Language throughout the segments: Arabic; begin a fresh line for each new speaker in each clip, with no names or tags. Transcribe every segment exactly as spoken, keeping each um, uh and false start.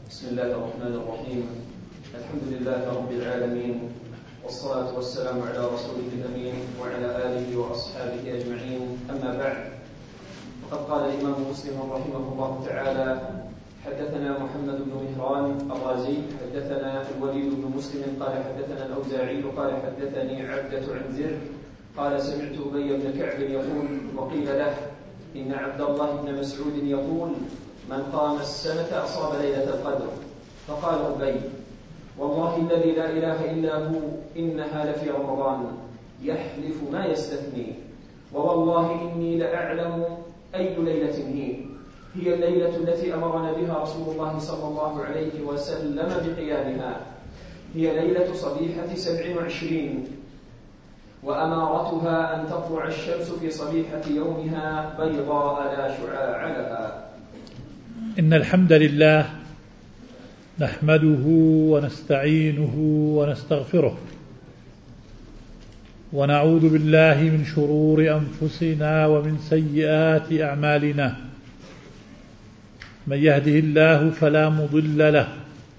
بسم الله الرحمن الرحيم. الحمد لله رب العالمين، والصلاة والسلام على رسوله الأمين وعلى آله وأصحابه أجمعين. أما بعد، فقد قال الإمام مسلم رحمه الله تعالى: حدثنا محمد بن مهران الرازي حدثنا الوليد بن مسلم قال حدثنا الأوزاعي قال حدثني عبدة عن زر قال سمعت أبي بن كعب يقول: وقيل له إن عبد الله بن مسعود يقول: من قام السنة أصاب ليلة القدر. فقال أبي: والله الذي لا إله إلا هو إنها لفي رمضان، يحلف ما يستثني، ووالله إني لأعلم أي ليلة هي هي الليلة التي أمرنا بها رسول الله صلى الله عليه وسلم بقيامها، هي ليلة صبيحة سبع وعشرين، وأمارتها أن تطلع الشمس في صبيحة يومها بيضاء لا شعاع لها.
إن الحمد لله نحمده ونستعينه ونستغفره، ونعوذ بالله من شرور أنفسنا ومن سيئات أعمالنا. من يهده الله فلا مضل له،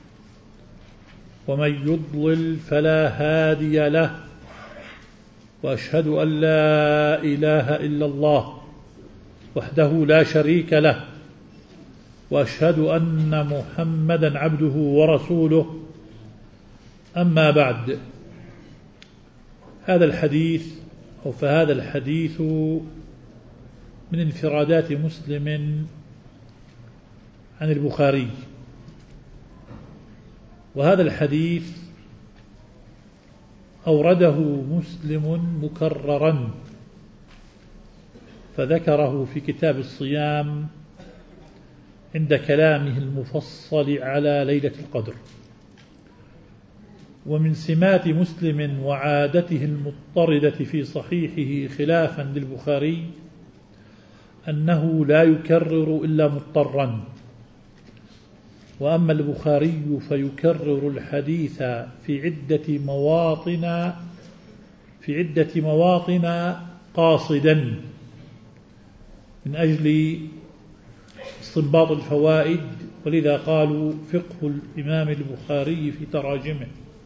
ومن يضلل فلا هادي له، وأشهد أن لا إله إلا الله وحده لا شريك له، وأشهد أن محمدا عبده ورسوله. أما بعد، هذا الحديث أو فهذا الحديث من انفرادات مسلم عن البخاري، وهذا الحديث أورده مسلم مكررا، فذكره في كتاب الصيام عند كلامه المفصل على ليلة القدر. ومن سمات مسلم وعادته المضطردة في صحيحه خلافا للبخاري أنه لا يكرر إلا مضطرا، وأما البخاري فيكرر الحديث في عدة مواطن في عدة مواطن قاصدا من أجل استنباط الفوائد، ولذا قالوا فقه الإمام البخاري في تراجمه.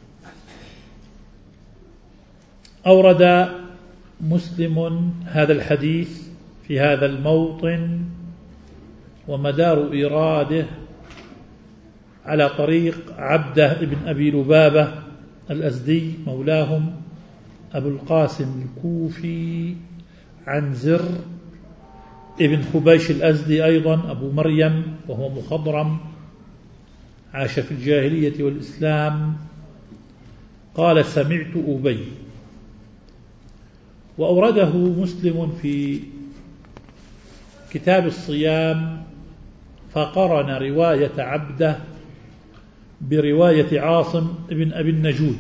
أورد مسلم هذا الحديث في هذا الموطن، ومدار إيراده على طريق عبده بن أبي لبابة الأزدي مولاهم أبو القاسم الكوفي عن زر ابن حبيش الأزدي أيضا أبو مريم، وهو مخضرم عاش في الجاهلية والإسلام. قال: سمعت أبي. وأورده مسلم في كتاب الصيام، فقرن رواية عبده برواية عاصم ابن أبي النجود.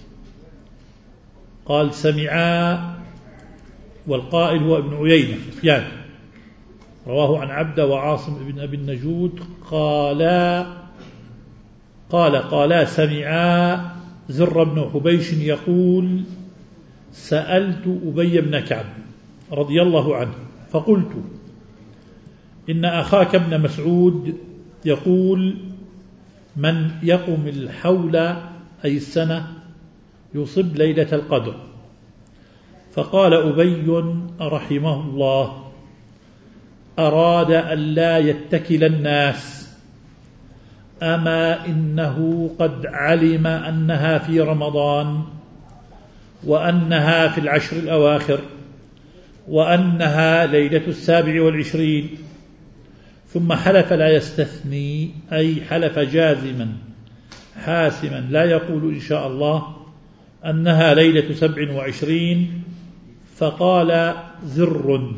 قال: سمعا، والقائل هو ابن عيينة سفيان، رواه عن عبده وعاصم ابن أبي النجود قالا قال قالا سمعا زر بن حبيش يقول: سألت أبي بن كعب رضي الله عنه فقلت: إن أخاك ابن مسعود يقول: من يقم الحول أي السنة يصب ليلة القدر. فقال أبي رحمه الله: أراد أن لا يتكل الناس، أما إنه قد علم أنها في رمضان، وأنها في العشر الأواخر، وأنها ليلة السابع والعشرين. ثم حلف لا يستثني، أي حلف جازما حاسما لا يقول إن شاء الله أنها ليلة سبع وعشرين. فقال زر،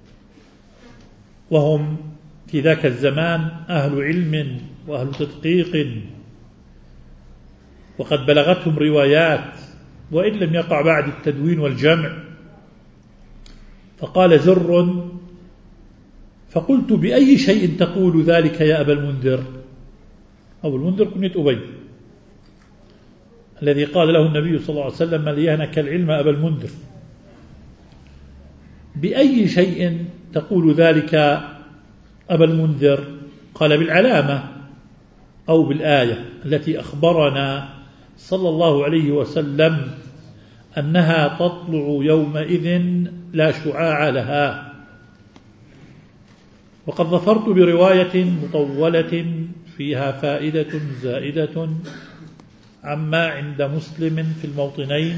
وهم في ذاك الزمان أهل علم وأهل تدقيق، وقد بلغتهم روايات وإن لم يقع بعد التدوين والجمع. فقال زر: فقلت: بأي شيء تقول ذلك يا أبا المنذر؟ أبو المنذر كنية أبي الذي قال له النبي صلى الله عليه وسلم: ليهنك العلم أبا المنذر. بأي شيء تقول ذلك أبا المنذر؟ قال: بالعلامة. أو بالآية التي أخبرنا صلى الله عليه وسلم أنها تطلع يومئذ لا شعاع لها. وقد ظفرت برواية مطولة فيها فائدة زائدة عما عند مسلم في الموطنين،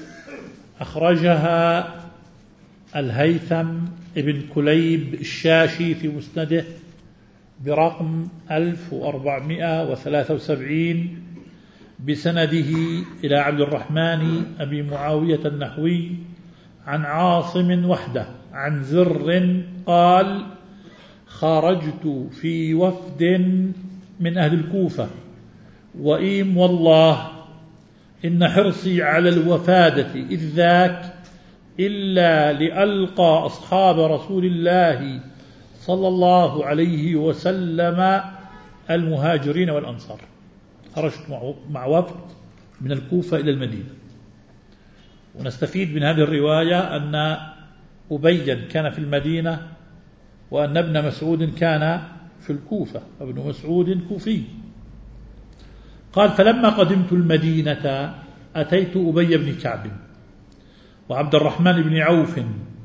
أخرجها الهيثم ابن كليب الشاشي في مسنده برقم ألف وأربعمائة وثلاثة وسبعين بسنده إلى عبد الرحمن أبي معاوية النحوي عن عاصم وحده عن زر قال: خرجت في وفد من أهل الكوفة، وإيم والله إن حرصي على الوفادة إذ ذاك إلا لألقى أصحاب رسول الله صلى الله عليه وسلم المهاجرين والأنصار. خرجت مع وفد من الكوفة إلى المدينة. ونستفيد من هذه الرواية أن أبيا كان في المدينة وأن ابن مسعود كان في الكوفة، ابن مسعود كوفي. قال: فلما قدمت المدينة أتيت أبي بن كعب وعبد الرحمن بن عوف،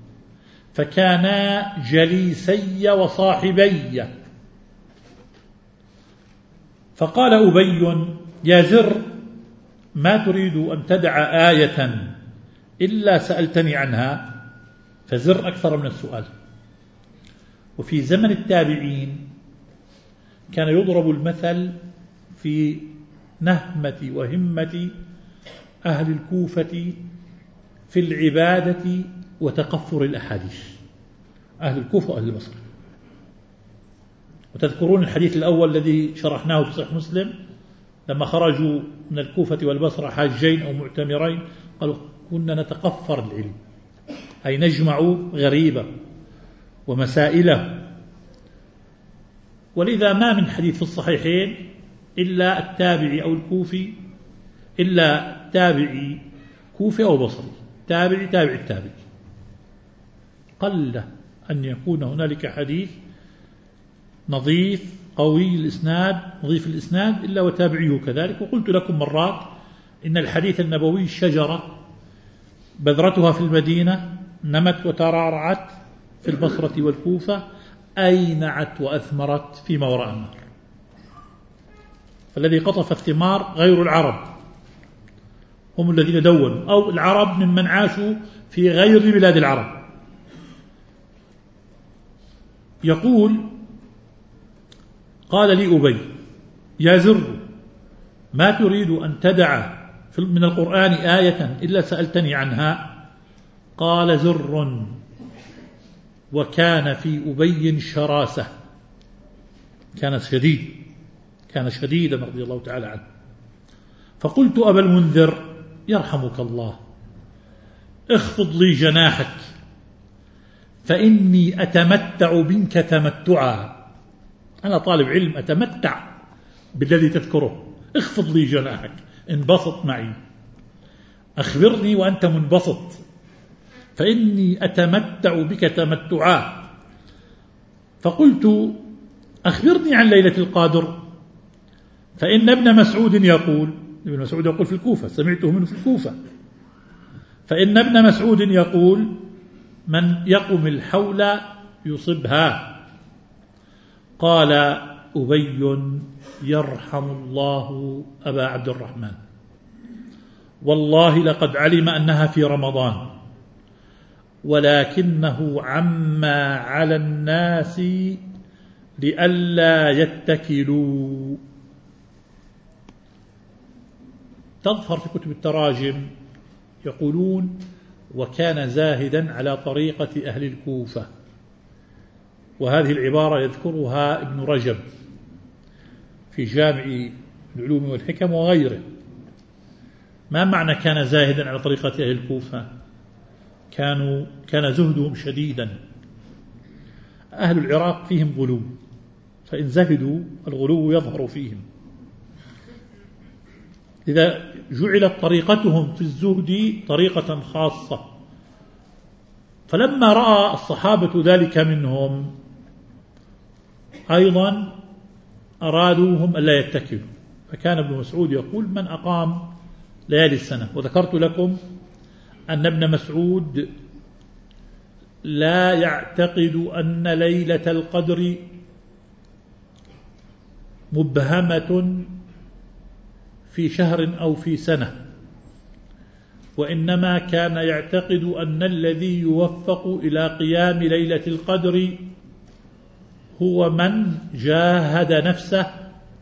فكانا جليسي وصاحبي. فقال أبي: يا زر، ما تريد أن تدع آية إلا سألتني عنها؟ فزر أكثر من السؤال. وفي زمن التابعين كان يضرب المثل في نهمة وهمة أهل الكوفة في العبادة وتقفر الأحاديث، أهل الكوفة وأهل البصرة. وتذكرون الحديث الأول الذي شرحناه في صحيح مسلم لما خرجوا من الكوفة والبصرة حاجين أو معتمرين، قالوا: كنا نتقفر العلم، أي نجمع غريبة ومسائله. ولذا ما من حديث في الصحيحين إلا التابعي أو الكوفي، إلا تابعي كوفي أو بصري، تابعي تابعي التابعي. قل أن يكون هنالك حديث نظيف قوي الإسناد نظيف الإسناد إلا وتابعيه كذلك. وقلت لكم مرات إن الحديث النبوي شجرة بذرتها في المدينة نمت وترعرعت في البصرة والكوفة، أينعت وأثمرت فيما وراء النهر. فالذي قطف الثمار غير العرب، هم الذين دونوا، أو العرب ممن عاشوا في غير بلاد العرب. يقول: قال لي أبي: يا زر، ما تريد أن تدع من القرآن آية إلا سألتني عنها؟ قال زر: وكان في أبي شراسة، كان شديد كان شديدا رضي الله تعالى عنه. فقلت: أبا المنذر يرحمك الله، اخفض لي جناحك فإني أتمتع بك تمتعا. أنا طالب علم أتمتع بالذي تذكره، اخفض لي جناحك، انبسط معي، أخبرني وأنت منبسط، فإني أتمتع بك تمتعا. فقلت: أخبرني عن ليلة القدر، فإن ابن مسعود يقول، ابن مسعود يقول في الكوفة، سمعته منه في الكوفة، فإن ابن مسعود يقول: من يقم الحول يصبها. قال أبي: يرحم الله أبا عبد الرحمن، والله لقد علم أنها في رمضان، ولكنه عما على الناس لئلا يتكلوا. تظهر في كتب التراجم يقولون: وكان زاهدا على طريقة أهل الكوفة. وهذه العبارة يذكرها ابن رجب في جامع العلوم والحكم وغيره. ما معنى كان زاهدا على طريقة أهل الكوفة؟ كانوا كان زهدهم شديدا. أهل العراق فيهم غلو، فإن زهدوا الغلو يظهر فيهم. إذا جعلت طريقتهم في الزهد طريقة خاصة. فلما رأى الصحابة ذلك منهم أيضا أرادوهم ألا يتكلوا، فكان ابن مسعود يقول: من أقام ليالي السنة. وذكرت لكم أن ابن مسعود لا يعتقد أن ليلة القدر مبهمة في شهر أو في سنة، وإنما كان يعتقد أن الذي يوفق إلى قيام ليلة القدر هو من جاهد نفسه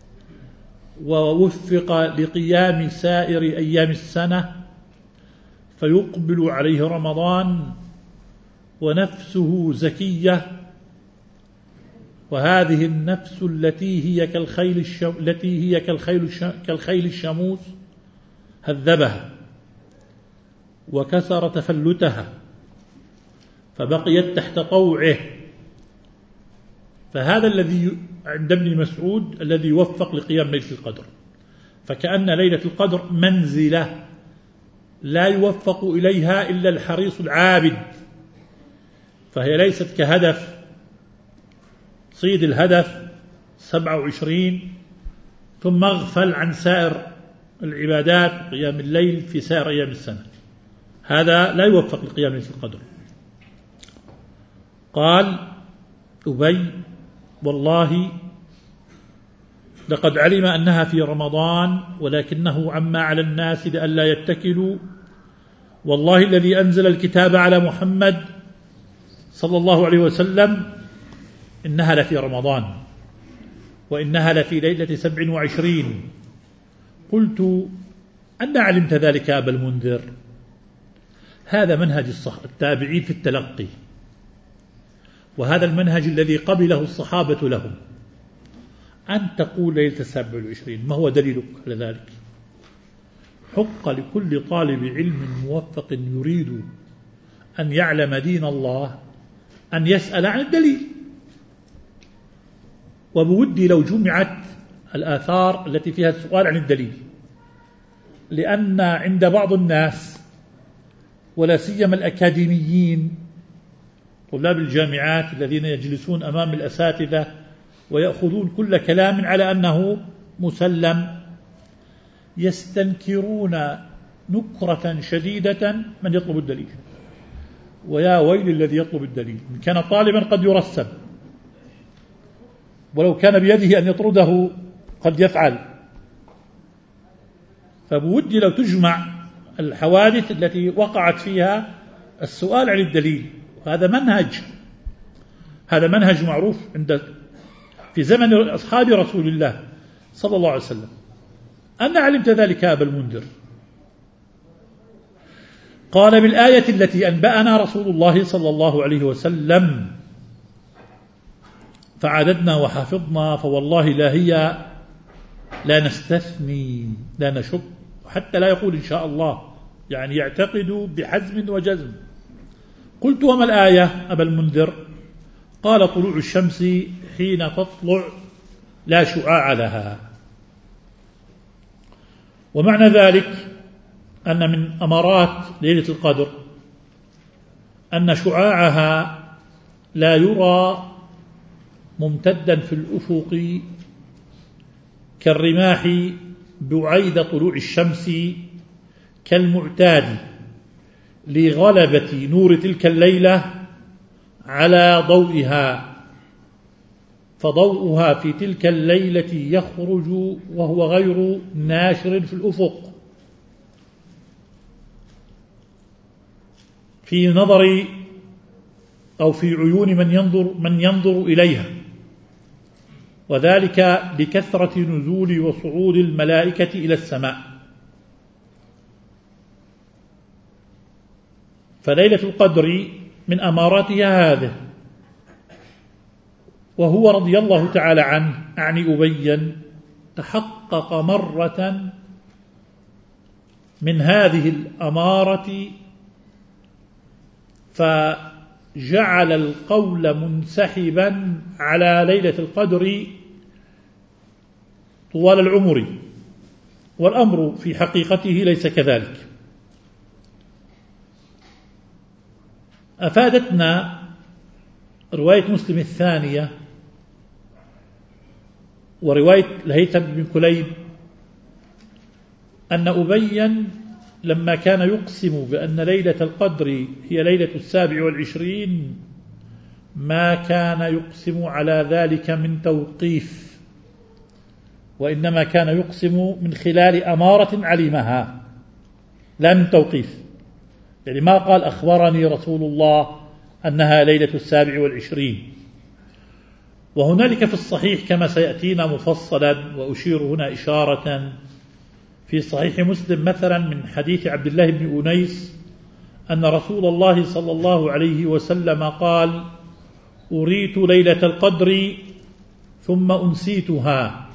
ووفق لقيام سائر أيام السنة فيقبل عليه رمضان ونفسه زكية، وهذه النفس التي هي كالخيل الشم... التي هي كالخيل الش... كالخيل الشموس هذبها وكسر تفلتها فبقيت تحت طوعه. فهذا الذي عند ابن مسعود الذي يوفق لقيام ليلة القدر. فكأن ليلة القدر منزلة لا يوفق إليها إلا الحريص العابد، فهي ليست كهدف صيد الهدف سبعة وعشرين ثم اغفل عن سائر العبادات قيام الليل في سائر أيام السنة، هذا لا يوفق لقيام ليلة القدر. قال أبي: والله لقد علم أنها في رمضان ولكنه عما على الناس لئلا يتكلوا، والله الذي أنزل الكتاب على محمد صلى الله عليه وسلم إنها لفي رمضان وإنها لفي ليلة سبع وعشرين. قلت: أن علمت ذلك أبا المنذر؟ هذا منهج التابعين في التلقي، وهذا المنهج الذي قبله الصحابة لهم، أن تقول ليلة السابع والعشرين. ما هو دليلك على ذلك؟ حق لكل طالب علم موفق يريد أن يعلم دين الله أن يسأل عن الدليل. وبودي لو جمعت الآثار التي فيها السؤال عن الدليل، لأن عند بعض الناس ولا سيما الأكاديميين طلاب الجامعات الذين يجلسون أمام الأساتذة ويأخذون كل كلام على أنه مسلم، يستنكرون نكرة شديدة من يطلب الدليل. ويا ويل الذي يطلب الدليل، إن كان طالبا قد يرسم، ولو كان بيده أن يطرده قد يفعل. فبودي لو تجمع الحوادث التي وقعت فيها السؤال عن الدليل. هذا منهج هذا منهج معروف عند في زمن أصحاب رسول الله صلى الله عليه وسلم. أن علمت ذلك أبا المنذر؟ قال: بالآية التي أنبأنا رسول الله صلى الله عليه وسلم فعددنا وحفظنا، فوالله لا هي لا نستثني لا نشك، حتى لا يقول إن شاء الله، يعني يعتقد بحزم وجزم. قلت: وما الآية أبا المنذر؟ قال: طلوع الشمس حين تطلع لا شعاع لها. ومعنى ذلك أن من أمارات ليلة القدر أن شعاعها لا يرى ممتدا في الأفق كالرماح بعيد طلوع الشمس كالمعتاد لغلبة نور تلك الليلة على ضوئها، فضوءها في تلك الليلة يخرج وهو غير ناشر في الأفق في نظر أو في عيون من ينظر من ينظر إليها، وذلك لكثرة نزول وصعود الملائكة إلى السماء. فليلة القدر من أماراتها هذه. وهو رضي الله تعالى عنه أعني أبيا تحقق مرة من هذه الأمارة فجعل القول منسحبا على ليلة القدر طوال العمر، والأمر في حقيقته ليس كذلك. أفادتنا رواية مسلم الثانية ورواية الهيثم بن كليب أن أبيا لما كان يقسم بأن ليلة القدر هي ليلة السابع والعشرين ما كان يقسم على ذلك من توقيف، وإنما كان يقسم من خلال أمارة علمها لا من توقيف. يعني ما قال أخبرني رسول الله أنها ليلة السابع والعشرين. وهنالك في الصحيح كما سيأتينا مفصلا، وأشير هنا إشارة في صحيح مسلم مثلا من حديث عبد الله بن أنيس أن رسول الله صلى الله عليه وسلم قال: أريت ليلة القدر ثم أنسيتها،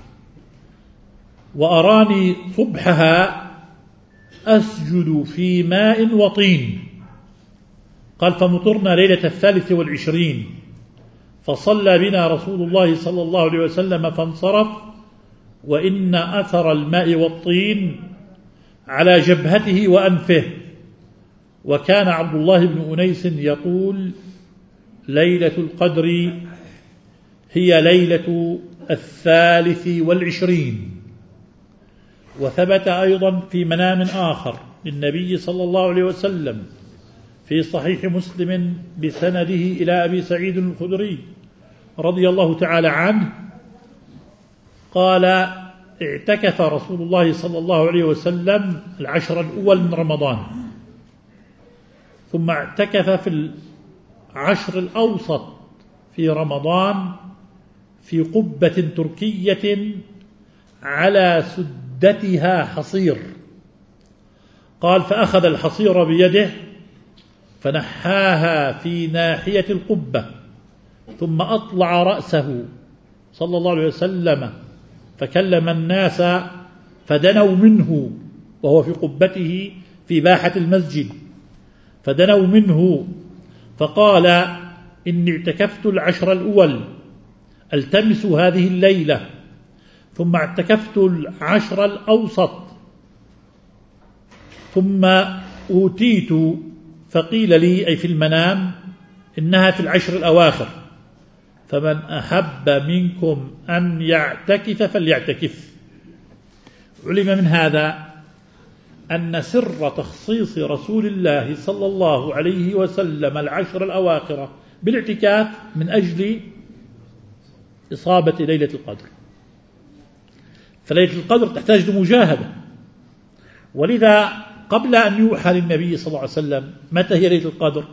وأراني صبحها أسجد في ماء وطين. قال: فمطرنا ليلة الثالث والعشرين، فصلى بنا رسول الله صلى الله عليه وسلم فانصرف، وإن أثر الماء والطين على جبهته وأنفه. وكان عبد الله بن أنيس يقول: ليلة القدر هي ليلة الثالث والعشرين. وثبت أيضا في منام آخر للنبي صلى الله عليه وسلم في صحيح مسلم بسنده إلى أبي سعيد الخدري رضي الله تعالى عنه قال: اعتكف رسول الله صلى الله عليه وسلم العشر الأول من رمضان، ثم اعتكف في العشر الأوسط في رمضان في قبة تركية على سدتها حصير. قال: فأخذ الحصير بيده فنحاها في ناحية القبة، ثم أطلع رأسه صلى الله عليه وسلم فكلم الناس فدنوا منه، وهو في قبته في باحة المسجد، فدنوا منه فقال: إني اعتكفت العشر الأول التمس هذه الليلة، ثم اعتكفت العشر الأوسط، ثم أوتيت فقيل لي أي في المنام إنها في العشر الأواخر، فمن أحب منكم أن يعتكف فليعتكف. علم من هذا أن سر تخصيص رسول الله صلى الله عليه وسلم العشر الأواخر بالاعتكاف من أجل إصابة ليلة القدر. فليلة القدر تحتاج لمجاهدة، ولذا قبل أن يوحى للنبي صلى الله عليه وسلم متى هي ليلة القدر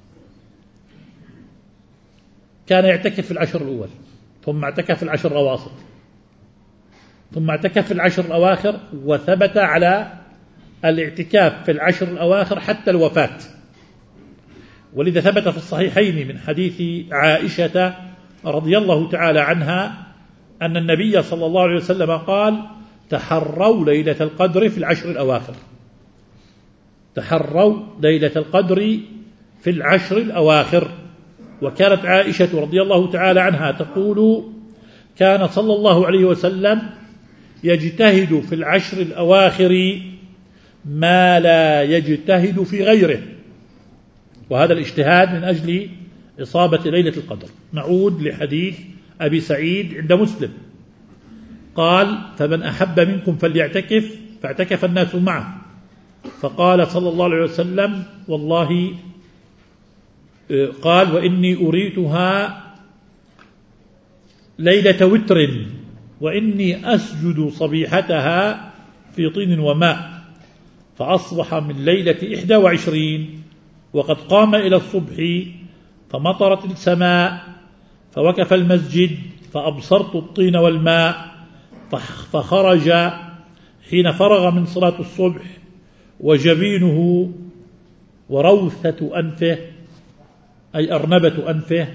كان يعتكف في العشر الأول، ثم اعتكف في العشر الأواسط، ثم اعتكف في العشر الأواخر، وثبت على الاعتكاف في العشر الأواخر حتى الوفاة. ولذا ثبت في الصحيحين من حديث عائشة رضي الله تعالى عنها أن النبي صلى الله عليه وسلم قال: تحروا ليلة القدر في العشر الأواخر، تحروا ليلة القدر في العشر الأواخر. وكانت عائشة رضي الله تعالى عنها تقول: كان صلى الله عليه وسلم يجتهد في العشر الأواخر ما لا يجتهد في غيره، وهذا الاجتهاد من أجل إصابة ليلة القدر. نعود لحديث أبي سعيد عند مسلم قال: فمن أحب منكم فليعتكف، فاعتكف الناس معه، فقال صلى الله عليه وسلم: والله قال: وإني أريتها ليلة وتر، وإني أسجد صبيحتها في طين وماء، فأصبح من ليلة إحدى وعشرين وقد قام إلى الصبح، فمطرت السماء، فوقف المسجد، فأبصرت الطين والماء، فخرج حين فرغ من صلاة الصبح، وجبينه وروثة أنفه أي أرنبة أنفه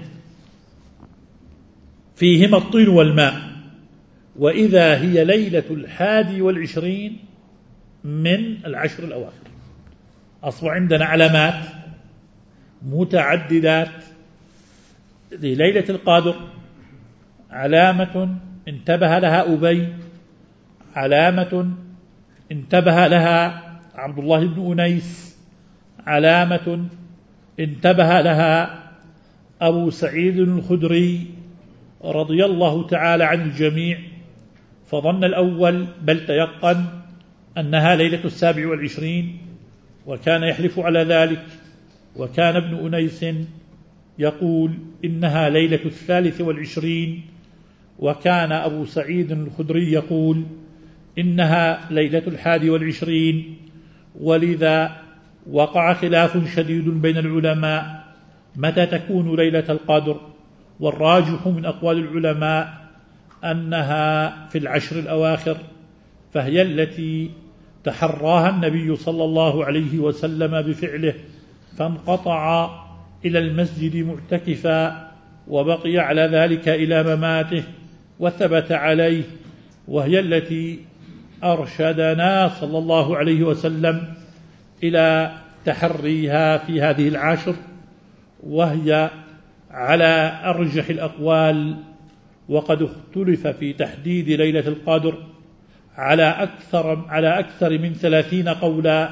فيهما الطين والماء، وإذا هي ليلة الحادي والعشرين من العشر الأواخر. أصبح عندنا علامات متعددات لليلة القدر: علامة انتبه لها أبي، علامة انتبه لها عبد الله بن أنيس، علامة انتبه لها أبو سعيد الخدري رضي الله تعالى عن الجميع، فظن الأول بل تيقن أنها ليلة السابع والعشرين، وكان يحلف على ذلك. وكان ابن أنيس يقول إنها ليلة الثالث والعشرين، وكان أبو سعيد الخدري يقول إنها ليلة الحادي والعشرين. ولذا وقع خلاف شديد بين العلماء متى تكون ليلة القدر، والراجح من أقوال العلماء أنها في العشر الأواخر، فهي التي تحراها النبي صلى الله عليه وسلم بفعله، فانقطع إلى المسجد معتكفا وبقي على ذلك إلى مماته وثبت عليه، وهي التي أرشدنا صلى الله عليه وسلم إلى تحريها في هذه العشر، وهي على أرجح الأقوال. وقد اختلف في تحديد ليلة القدر على أكثر, على أكثر من ثلاثين قولا،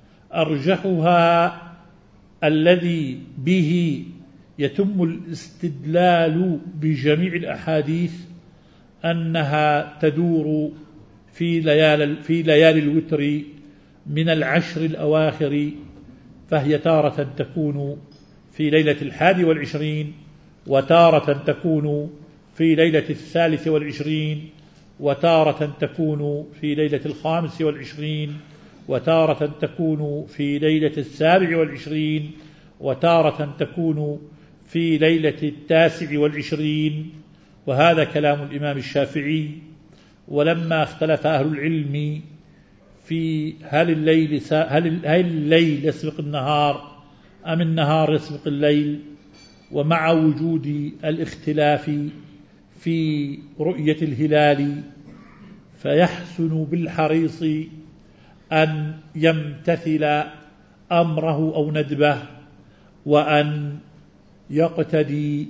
أرجحها الذي به يتم الاستدلال بجميع الأحاديث أنها تدور في ليالي, في ليالي الوتر من العشر الأواخر، فهي تارة تكون في ليلة الحادي والعشرين، وتارة تكون في ليلة الثالث والعشرين، وتارة تكون في ليلة الخامس والعشرين، وتارة تكون في ليلة السابع والعشرين، وتارة تكون في ليلة التاسع والعشرين. وهذا كلام الإمام الشافعي. ولما اختلف أهل العلم في هل الليل, هل الليل يسبق النهار أم النهار يسبق الليل، ومع وجود الاختلاف في رؤية الهلال، فيحسن بالحريص أن يمتثل أمره أو ندبه، وأن يقتدي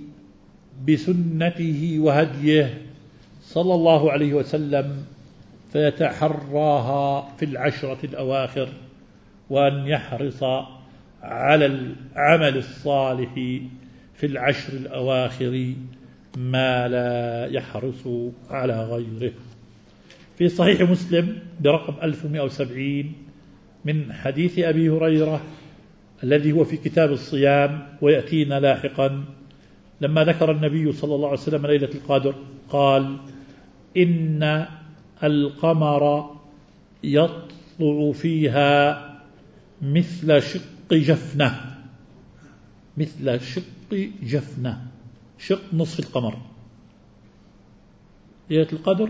بسنته وهديه صلى الله عليه وسلم، فيتحراها في العشرة الأواخر، وأن يحرص على العمل الصالح في العشر الأواخر ما لا يحرص على غيره. في صحيح مسلم برقم ألف ومئة وسبعين من حديث أبي هريرة الذي هو في كتاب الصيام ويأتينا لاحقا، لما ذكر النبي صلى الله عليه وسلم ليلة القدر قال: إن القمر يطلع فيها مثل شق جفنة، مثل شق جفنة، شق نصف القمر. ليلة القدر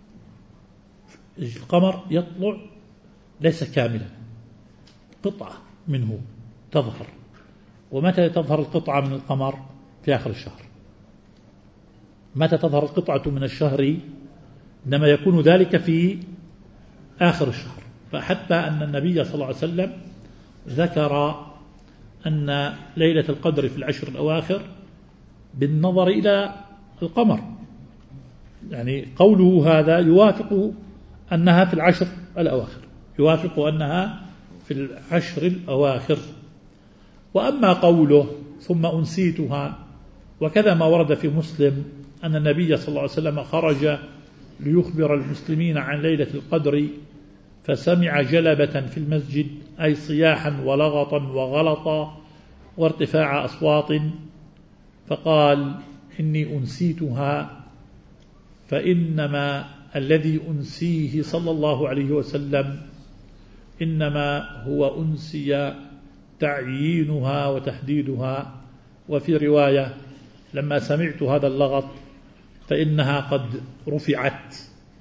القمر يطلع ليس كاملا، قطعة منه تظهر. ومتى تظهر القطعة من القمر؟ في آخر الشهر. متى تظهر القطعة من الشهر؟ إنما يكون ذلك في آخر الشهر. فحتى أن النبي صلى الله عليه وسلم ذكر أن ليلة القدر في العشر الأواخر بالنظر إلى القمر، يعني قوله هذا يوافق أنها في العشر الأواخر، يوافق أنها في العشر الأواخر. وأما قوله ثم أنسيتها، وكذا ما ورد في مسلم أن النبي صلى الله عليه وسلم خرج ليخبر المسلمين عن ليلة القدر، فسمع جلبة في المسجد، أي صياحا ولغطا وغلطا وارتفاع أصوات، فقال: إني أنسيتها، فإنما الذي أنسيه صلى الله عليه وسلم إنما هو أنسي تعيينها وتحديدها. وفي رواية: لما سمعت هذا اللغط فإنها قد رفعت.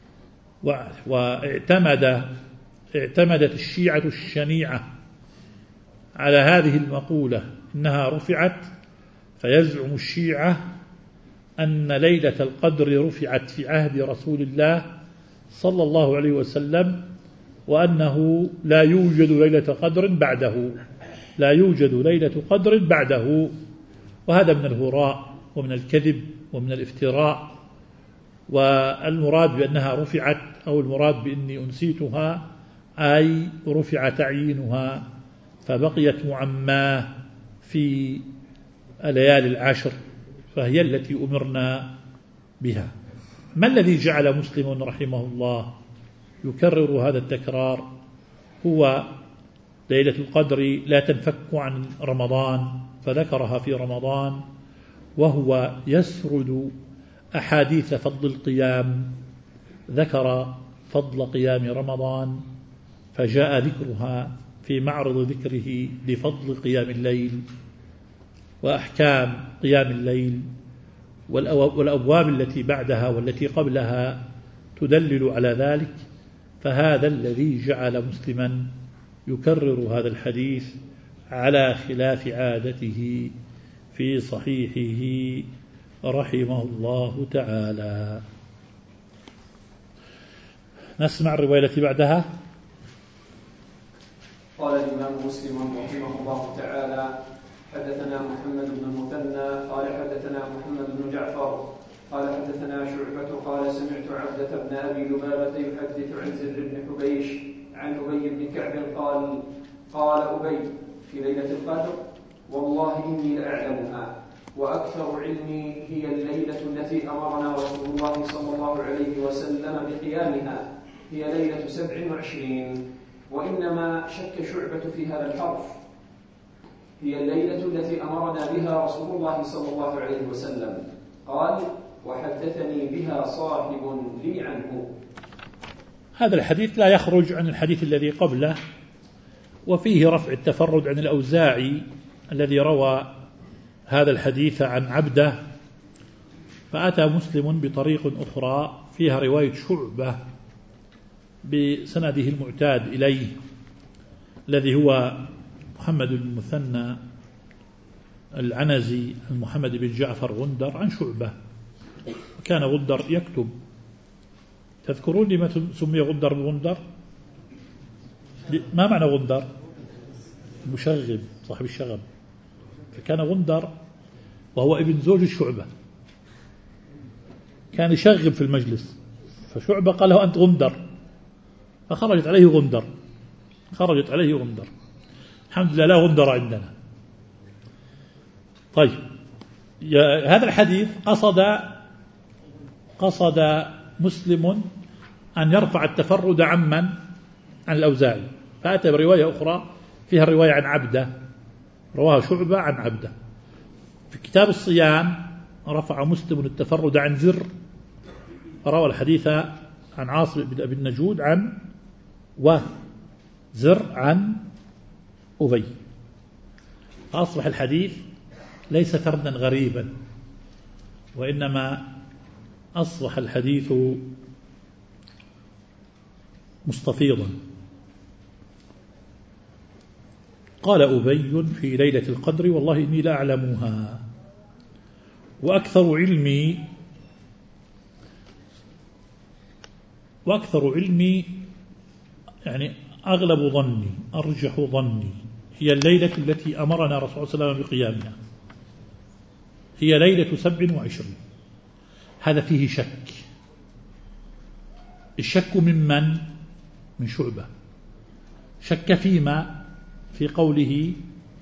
واعتمد اعتمدت الشيعة الشنيعة على هذه المقولة إنها رفعت، فيزعم الشيعة أن ليلة القدر رفعت في عهد رسول الله صلى الله عليه وسلم، وأنه لا يوجد ليلة قدر بعده، لا يوجد ليلة قدر بعده. وهذا من الهراء ومن الكذب ومن الافتراء. والمراد بأنها رفعت، أو المراد بإني أنسيتها، أي رفع تعيينها فبقيت معماه في الليالي العشر، فهي التي أمرنا بها. ما الذي جعل مسلم رحمه الله يكرر هذا التكرار؟ هو ليلة القدر لا تنفك عن رمضان، فذكرها في رمضان، وهو يسرد أحاديث فضل القيام، ذكر فضل قيام رمضان فجاء ذكرها في معرض ذكره لفضل قيام الليل وأحكام قيام الليل، والأبواب التي بعدها والتي قبلها تدلل على ذلك. فهذا الذي جعل مسلما يكرر هذا الحديث على خلاف عادته في صحيحه رحمه الله تعالى. نسمع الرواية التي بعدها.
قال الإمام مسلم رحمه الله تعالى: حدثنا محمد بن المثنى قال حدثنا محمد بن جعفر قال حدثنا شعبة قال سمعت عبدة بن أبي لبابة يحدث عن زر بن حبيش عن أبي بن كعب قال: قال أبي في ليلة القدر: والله إني لأعلمها وأكثر علمي هي الليلة التي أمرنا رسول الله صلى الله عليه وسلم بقيامها، هي ليلة سبع وعشرين. وإنما شك شعبة في هذا الحرف، هي الليلة التي أمرنا بها رسول الله صلى الله عليه وسلم. قال: وحدثني بها صاحب لي عنه.
هذا الحديث لا يخرج عن الحديث الذي قبله، وفيه رفع التفرد عن الأوزاعي الذي روى هذا الحديث عن عبده، فأتى مسلم بطريق أخرى فيها رواية شعبة بسنده المعتاد إليه الذي هو محمد بن المثنى العنزي محمد بن جعفر غندر عن شعبة. وكان غندر يكتب. تذكرون لما سمي غندر بغندر؟ ما معنى غندر؟ مشغب، صاحب الشغب. فكان غندر وهو ابن زوج الشعبة، كان يشغب في المجلس، فشعبة قال له: أنت غندر، فخرجت عليه غندر خرجت عليه غندر الحمد لله لا غندر عندنا. طيب، هذا الحديث قصد قصد مسلم أن يرفع التفرد عمن عن الأوزاعي، فأتى برواية أخرى فيها الرواية عن عبده، رواها شعبة عن عبده. في كتاب الصيام رفع مسلم التفرد عن زر، روى الحديث عن عاصم بن أبي النجود عن وزر عن أبي، فأصبح الحديث ليس فردا غريبا، وإنما أصبح الحديث مستفيضا. قال أبي في ليلة القدر: والله إني لا أعلمها وأكثر علمي وأكثر علمي يعني أغلب ظني أرجح ظني هي الليلة التي أمرنا رسول الله صلى الله عليه وسلم بقيامها، هي ليلة سبع وعشرين. هذا فيه شك. الشك ممن؟ من شعبة. شك فيما؟ في قوله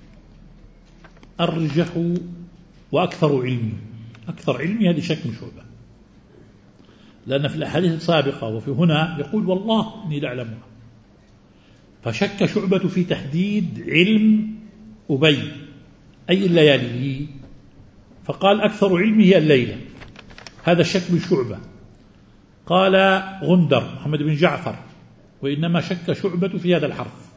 أرجح وأكثر علمي. أكثر علمي هذه شك من شعبة، لأن في الأحاديث السابقة وفي هنا يقول: والله إني لا أعلمها. فشك شعبة في تحديد علم أبي أي الليالي، فقال: أكثر علمي هي الليلة. هذا الشك من شعبة. قال غندر محمد بن جعفر: وإنما شك شعبة في هذا الحرف،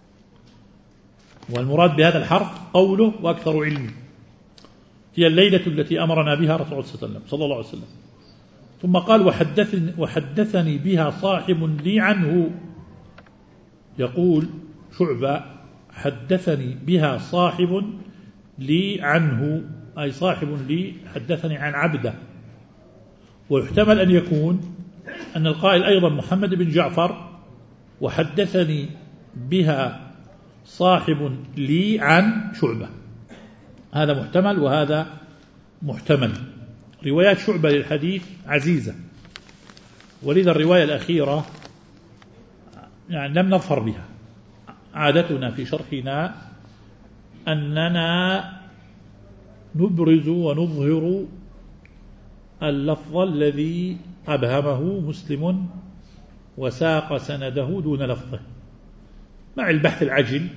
والمراد بهذا الحرف قوله: وأكثر علمي هي الليلة التي أمرنا بها رسول الله صلى الله عليه وسلم. ثم قال: وحدثني, وحدثني بها صاحب لي عنه. يقول شعبة: حدثني بها صاحب لي عنه، أي صاحب لي حدثني عن عبده. ويحتمل أن يكون أن القائل أيضا محمد بن جعفر، وحدثني بها صاحب لي عن شعبة. هذا محتمل وهذا محتمل. روايات شعبة للحديث عزيزة، ولذا الرواية الأخيرة يعني لم نظفر بها. عادتنا في شرحنا أننا نبرز ونظهر اللفظ الذي أبهمه مسلم وساق سنده دون لفظه. مع البحث العجل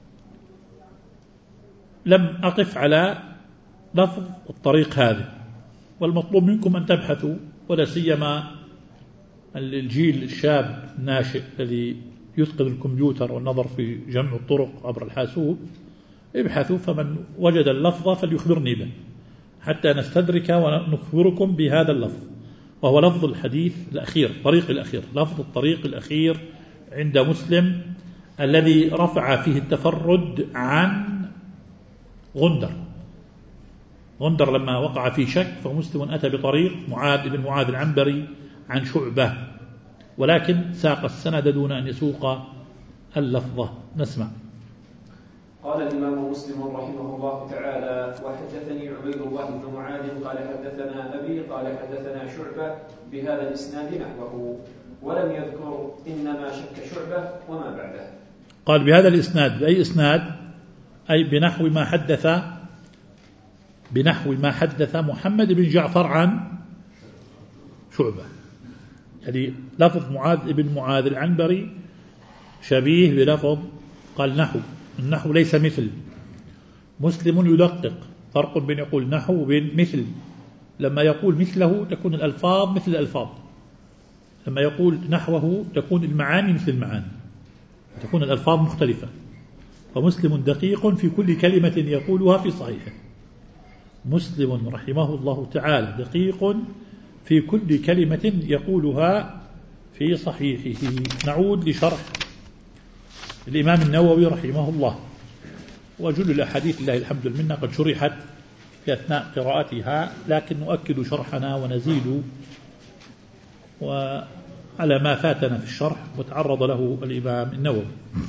لم أقف على لفظ الطريق هذا، والمطلوب منكم أن تبحثوا، ولا سيما الجيل الشاب الناشئ الذي يتقن الكمبيوتر والنظر في جمع الطرق عبر الحاسوب، ابحثوا، فمن وجد اللفظ فليخبرني به حتى نستدرك ونخبركم بهذا اللفظ، وهو لفظ الحديث الأخير، الطريق الأخير، لفظ الطريق الأخير عند مسلم الذي رفع فيه التفرد عن غندر. غندر لما وقع في شك فمسلم أتى بطريق معاذ بن معاذ العنبري عن شعبة، ولكن ساق السند دون أن يسوق اللفظة. نسمع.
قال الإمام مسلم رحمه الله تعالى: وحدثني عبيد الله بن معاذ قال حدثنا أبي قال حدثنا شعبة بهذا الإسناد نحوه، ولم يذكر إنما شك شعبة وما بعده.
قال بهذا الإسناد، بأي إسناد؟ أي بنحو ما حدث بنحو ما حدث محمد بن جعفر عن شعبة، يعني لفظ معاذ بن معاذ العنبري شبيه بلفظ، قال نحو. النحو ليس مثل، مسلم يدقق، فرق بين يقول نحو وبين مثل. لما يقول مثله تكون الألفاظ مثل الألفاظ، لما يقول نحوه تكون المعاني مثل المعاني، تكون الألفاظ مختلفة. فمسلم دقيق في كل كلمة يقولها في صحيحه. مسلم رحمه الله تعالى دقيق في كل كلمة يقولها في صحيحه. نعود لشرح الإمام النووي رحمه الله. وجل الأحاديث لله الحمد لله قد شرحت في أثناء قراءتها، لكن نؤكد شرحنا ونزيد وعلى ما فاتنا في الشرح وتعرض له الإمام النووي.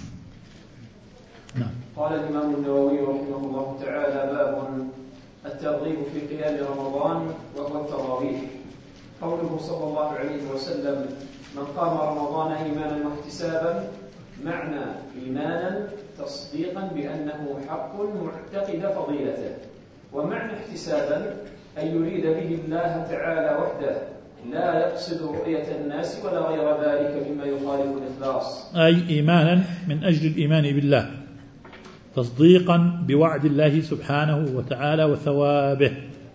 نعم.
قال الإمام النووي رحمه الله تعالى: باب الترغيب في قيام رمضان وهو التراويح. قوله صلى الله عليه وسلم: من قام رمضان إيمانا واحتسابا، معنى إيمانا تصديقا بأنه حق معتقد فضيلته، ومعنى احتسابا أن يريد به الله تعالى وحده، لا يقصد رؤية الناس ولا غير ذلك مما يخالف الإخلاص.
أي إيمانا من أجل الإيمان بالله، تصديقا بوعد الله سبحانه وتعالى وثوابه،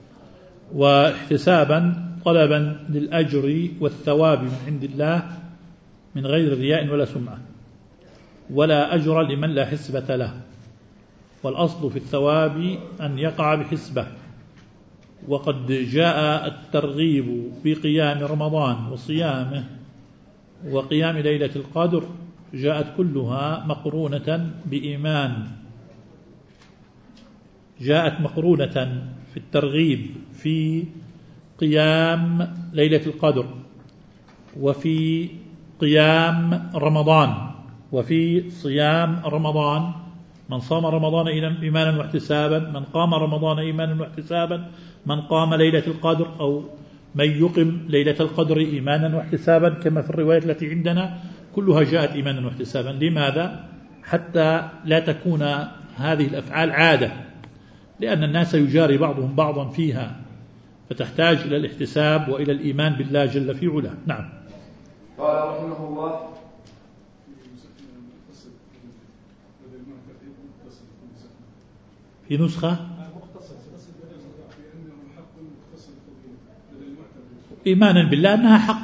واحتسابا طلبا للأجر والثواب من عند الله من غير رياء ولا سمعة، ولا أجر لمن لا حسبة له. والأصل في الثواب أن يقع بحسبة. وقد جاء الترغيب في قيام رمضان وصيامه وقيام ليلة القدر، جاءت كلها مقرونة بإيمان، جاءت مقرونة في الترغيب في قيام ليلة القدر وفي قيام رمضان وفي صيام رمضان. من صام رمضان إيمانا واحتسابا، من قام رمضان إيمانا واحتسابا، من قام ليلة القدر أو من يقم ليلة القدر إيمانا واحتسابا، كما في الرواية التي عندنا كلها جاءت إيمانا واحتسابا. لماذا؟ حتى لا تكون هذه الأفعال عادة، لأن الناس يجاري بعضهم بعضا فيها، فتحتاج إلى الاحتساب وإلى الإيمان بالله جل في علاه. نعم.
قال رحمه الله:
في نسخة إيمانا بالله أنها حق،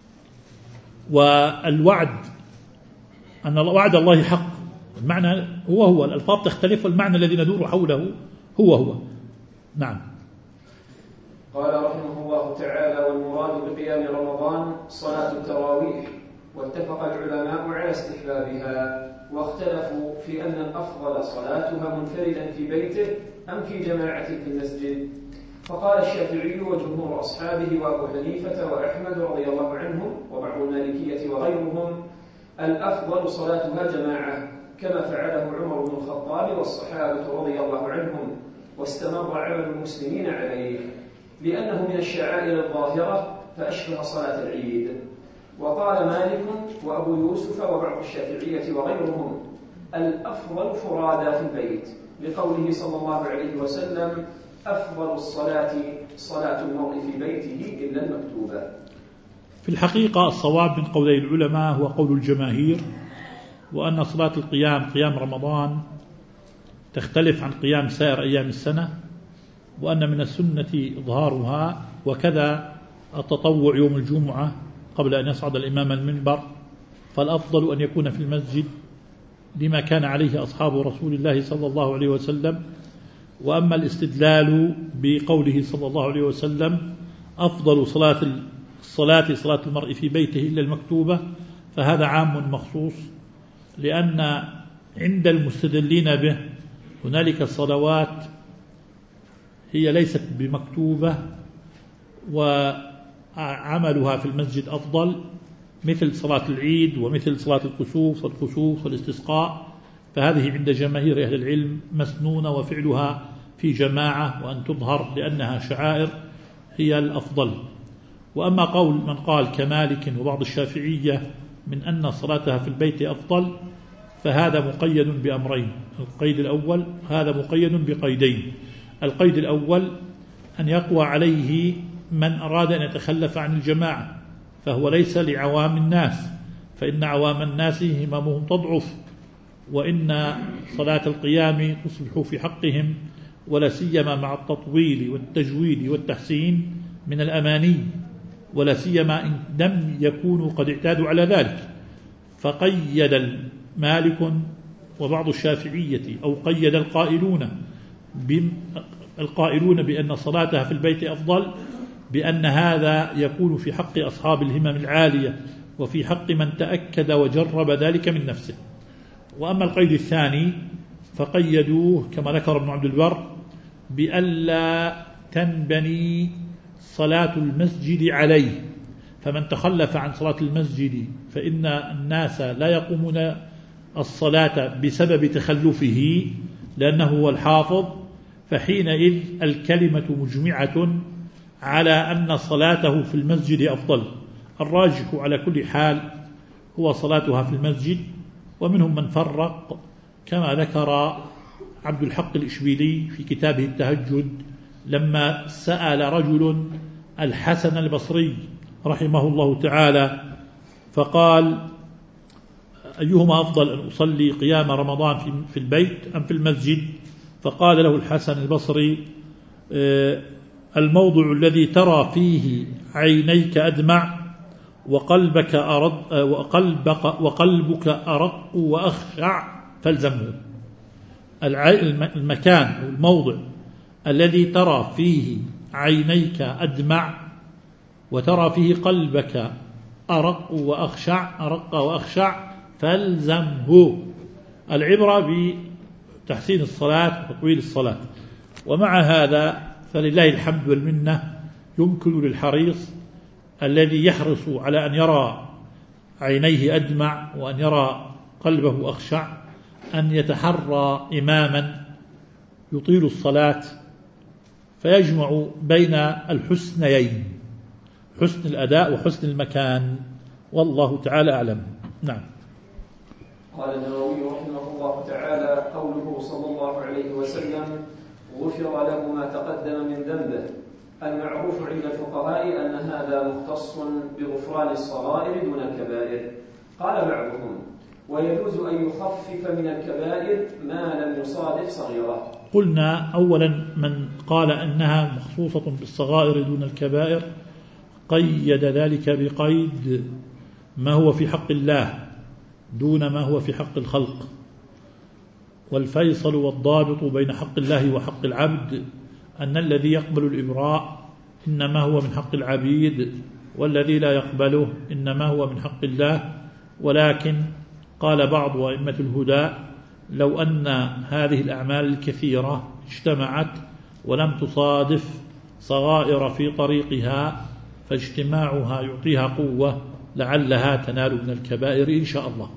والوعد أن وعد الله حق. المعنى هو هو، الألفاظ تختلف والمعنى الذي ندور حوله هو هو. نعم.
قال رحمه الله تعالى: والمراد بقيام رمضان صلاة التراويح، واتفق العلماء على استحبابها، واختلفوا في أن الأفضل صلاتها منفردا في بيته أم في جماعة في المسجد. فقال الشافعي وجمهور أصحابه وأبو حنيفة وأحمد رضي الله عنهم وبعض المالكية وغيرهم: الأفضل صلاتها جماعة، كما فعله عمر بن الخطاب والصحابة رضي الله عنهم، واستمر عمل المسلمين عليه، لأنه من الشعائر الظاهرة فأشبه صلاة العيد. وقال مالك وأبو يوسف وبعض الشافعية وغيرهم: الأفضل فرادى في البيت، لقوله صلى الله عليه وسلم: أفضل الصلاة صلاة المرء في بيته إلا المكتوبة.
في الحقيقة الصواب من قولي العلماء هو قول الجماهير، وأن صلاة القيام قيام رمضان تختلف عن قيام سائر أيام السنة، وأن من السنة إظهارها، وكذا التطوع يوم الجمعة قبل أن يصعد الإمام المنبر، فالأفضل أن يكون في المسجد لما كان عليه أصحاب رسول الله صلى الله عليه وسلم. وأما الاستدلال بقوله صلى الله عليه وسلم أفضل صلاة الصلاة صلاة المرء في بيته إلا المكتوبة، فهذا عام مخصوص، لأن عند المستدلين به هنالك صلوات هي ليست بمكتوبة وعملها في المسجد أفضل، مثل صلاة العيد ومثل صلاة الكسوف والكسوف والاستسقاء، فهذه عند جماهير أهل العلم مسنونة، وفعلها في جماعة وأن تظهر لأنها شعائر هي الأفضل. وأما قول من قال كمالك وبعض الشافعية من أن صلاتها في البيت أفضل، فهذا مقيد بأمرين. القيد الأول هذا مقيد بقيدين. القيد الأول أن يقوى عليه من أراد أن يتخلف عن الجماعة، فهو ليس لعوام الناس، فإن عوام الناس هممهم تضعف، وإن صلاة القيام تصبح في حقهم ولا سيما مع التطويل والتجويد والتحسين من الأماني، ولا سيما إن لم يكونوا قد اعتادوا على ذلك. فقيد مالك وبعض الشافعية أو قيد القائلون القائلون بأن صلاتها في البيت أفضل بأن هذا يكون في حق أصحاب الهمم العالية وفي حق من تأكد وجرب ذلك من نفسه. وأما القيد الثاني فقيدوه كما ذكر ابن عبد البر بألا تنبني صلاة المسجد عليه، فمن تخلف عن صلاة المسجد فإن الناس لا يقومون الصلاة بسبب تخلفه لأنه هو الحافظ، فحينئذ الكلمة مجمعة على أن صلاته في المسجد أفضل. الراجح على كل حال هو صلاتها في المسجد، ومنهم من فرق كما ذكر عبد الحق الإشبيلي في كتابه التهجد لما سأل رجل الحسن البصري رحمه الله تعالى فقال أيهما أفضل أن أصلي قيام رمضان في البيت أم في المسجد؟ فقال له الحسن البصري الموضع الذي ترى فيه عينيك أدمع وقلبك أرد وقلبك, وقلبك أرق وأخشع فالزمه. المكان والموضع الذي ترى فيه عينيك أدمع وترى فيه قلبك أرق وأخشع أرق وأخشع فالزمه. العبرة بتحسين الصلاة وتطويل الصلاة. ومع هذا فلله الحمد والمنة يمكن للحريص الذي يحرص على أن يرى عينيه أدمع وأن يرى قلبه أخشع أن يتحرى إماما يطيل الصلاة فيجمع بين الحسنيين، حسن الأداء وحسن المكان، والله تعالى أعلم. نعم.
قال النووي رحمه الله تعالى قوله صلى الله عليه وسلم غفر له ما تقدم من ذنبه، المعروف عند الفقهاء أن هذا مختص بغفران الصغائر دون الكبائر. قال بعضهم ويجوز أن يخفف من الكبائر ما لم يصادف صغيرة.
قلنا أولا من قال أنها مخصوصة بالصغائر دون الكبائر قيد ذلك بقيد ما هو في حق الله دون ما هو في حق الخلق، والفيصل والضابط بين حق الله وحق العبد أن الذي يقبل الإبراء إنما هو من حق العبيد، والذي لا يقبله إنما هو من حق الله. ولكن قال بعض أئمة الهدى لو أن هذه الأعمال الكثيرة اجتمعت ولم تصادف صغائر في طريقها فاجتماعها يعطيها قوة لعلها تنال من الكبائر إن شاء الله.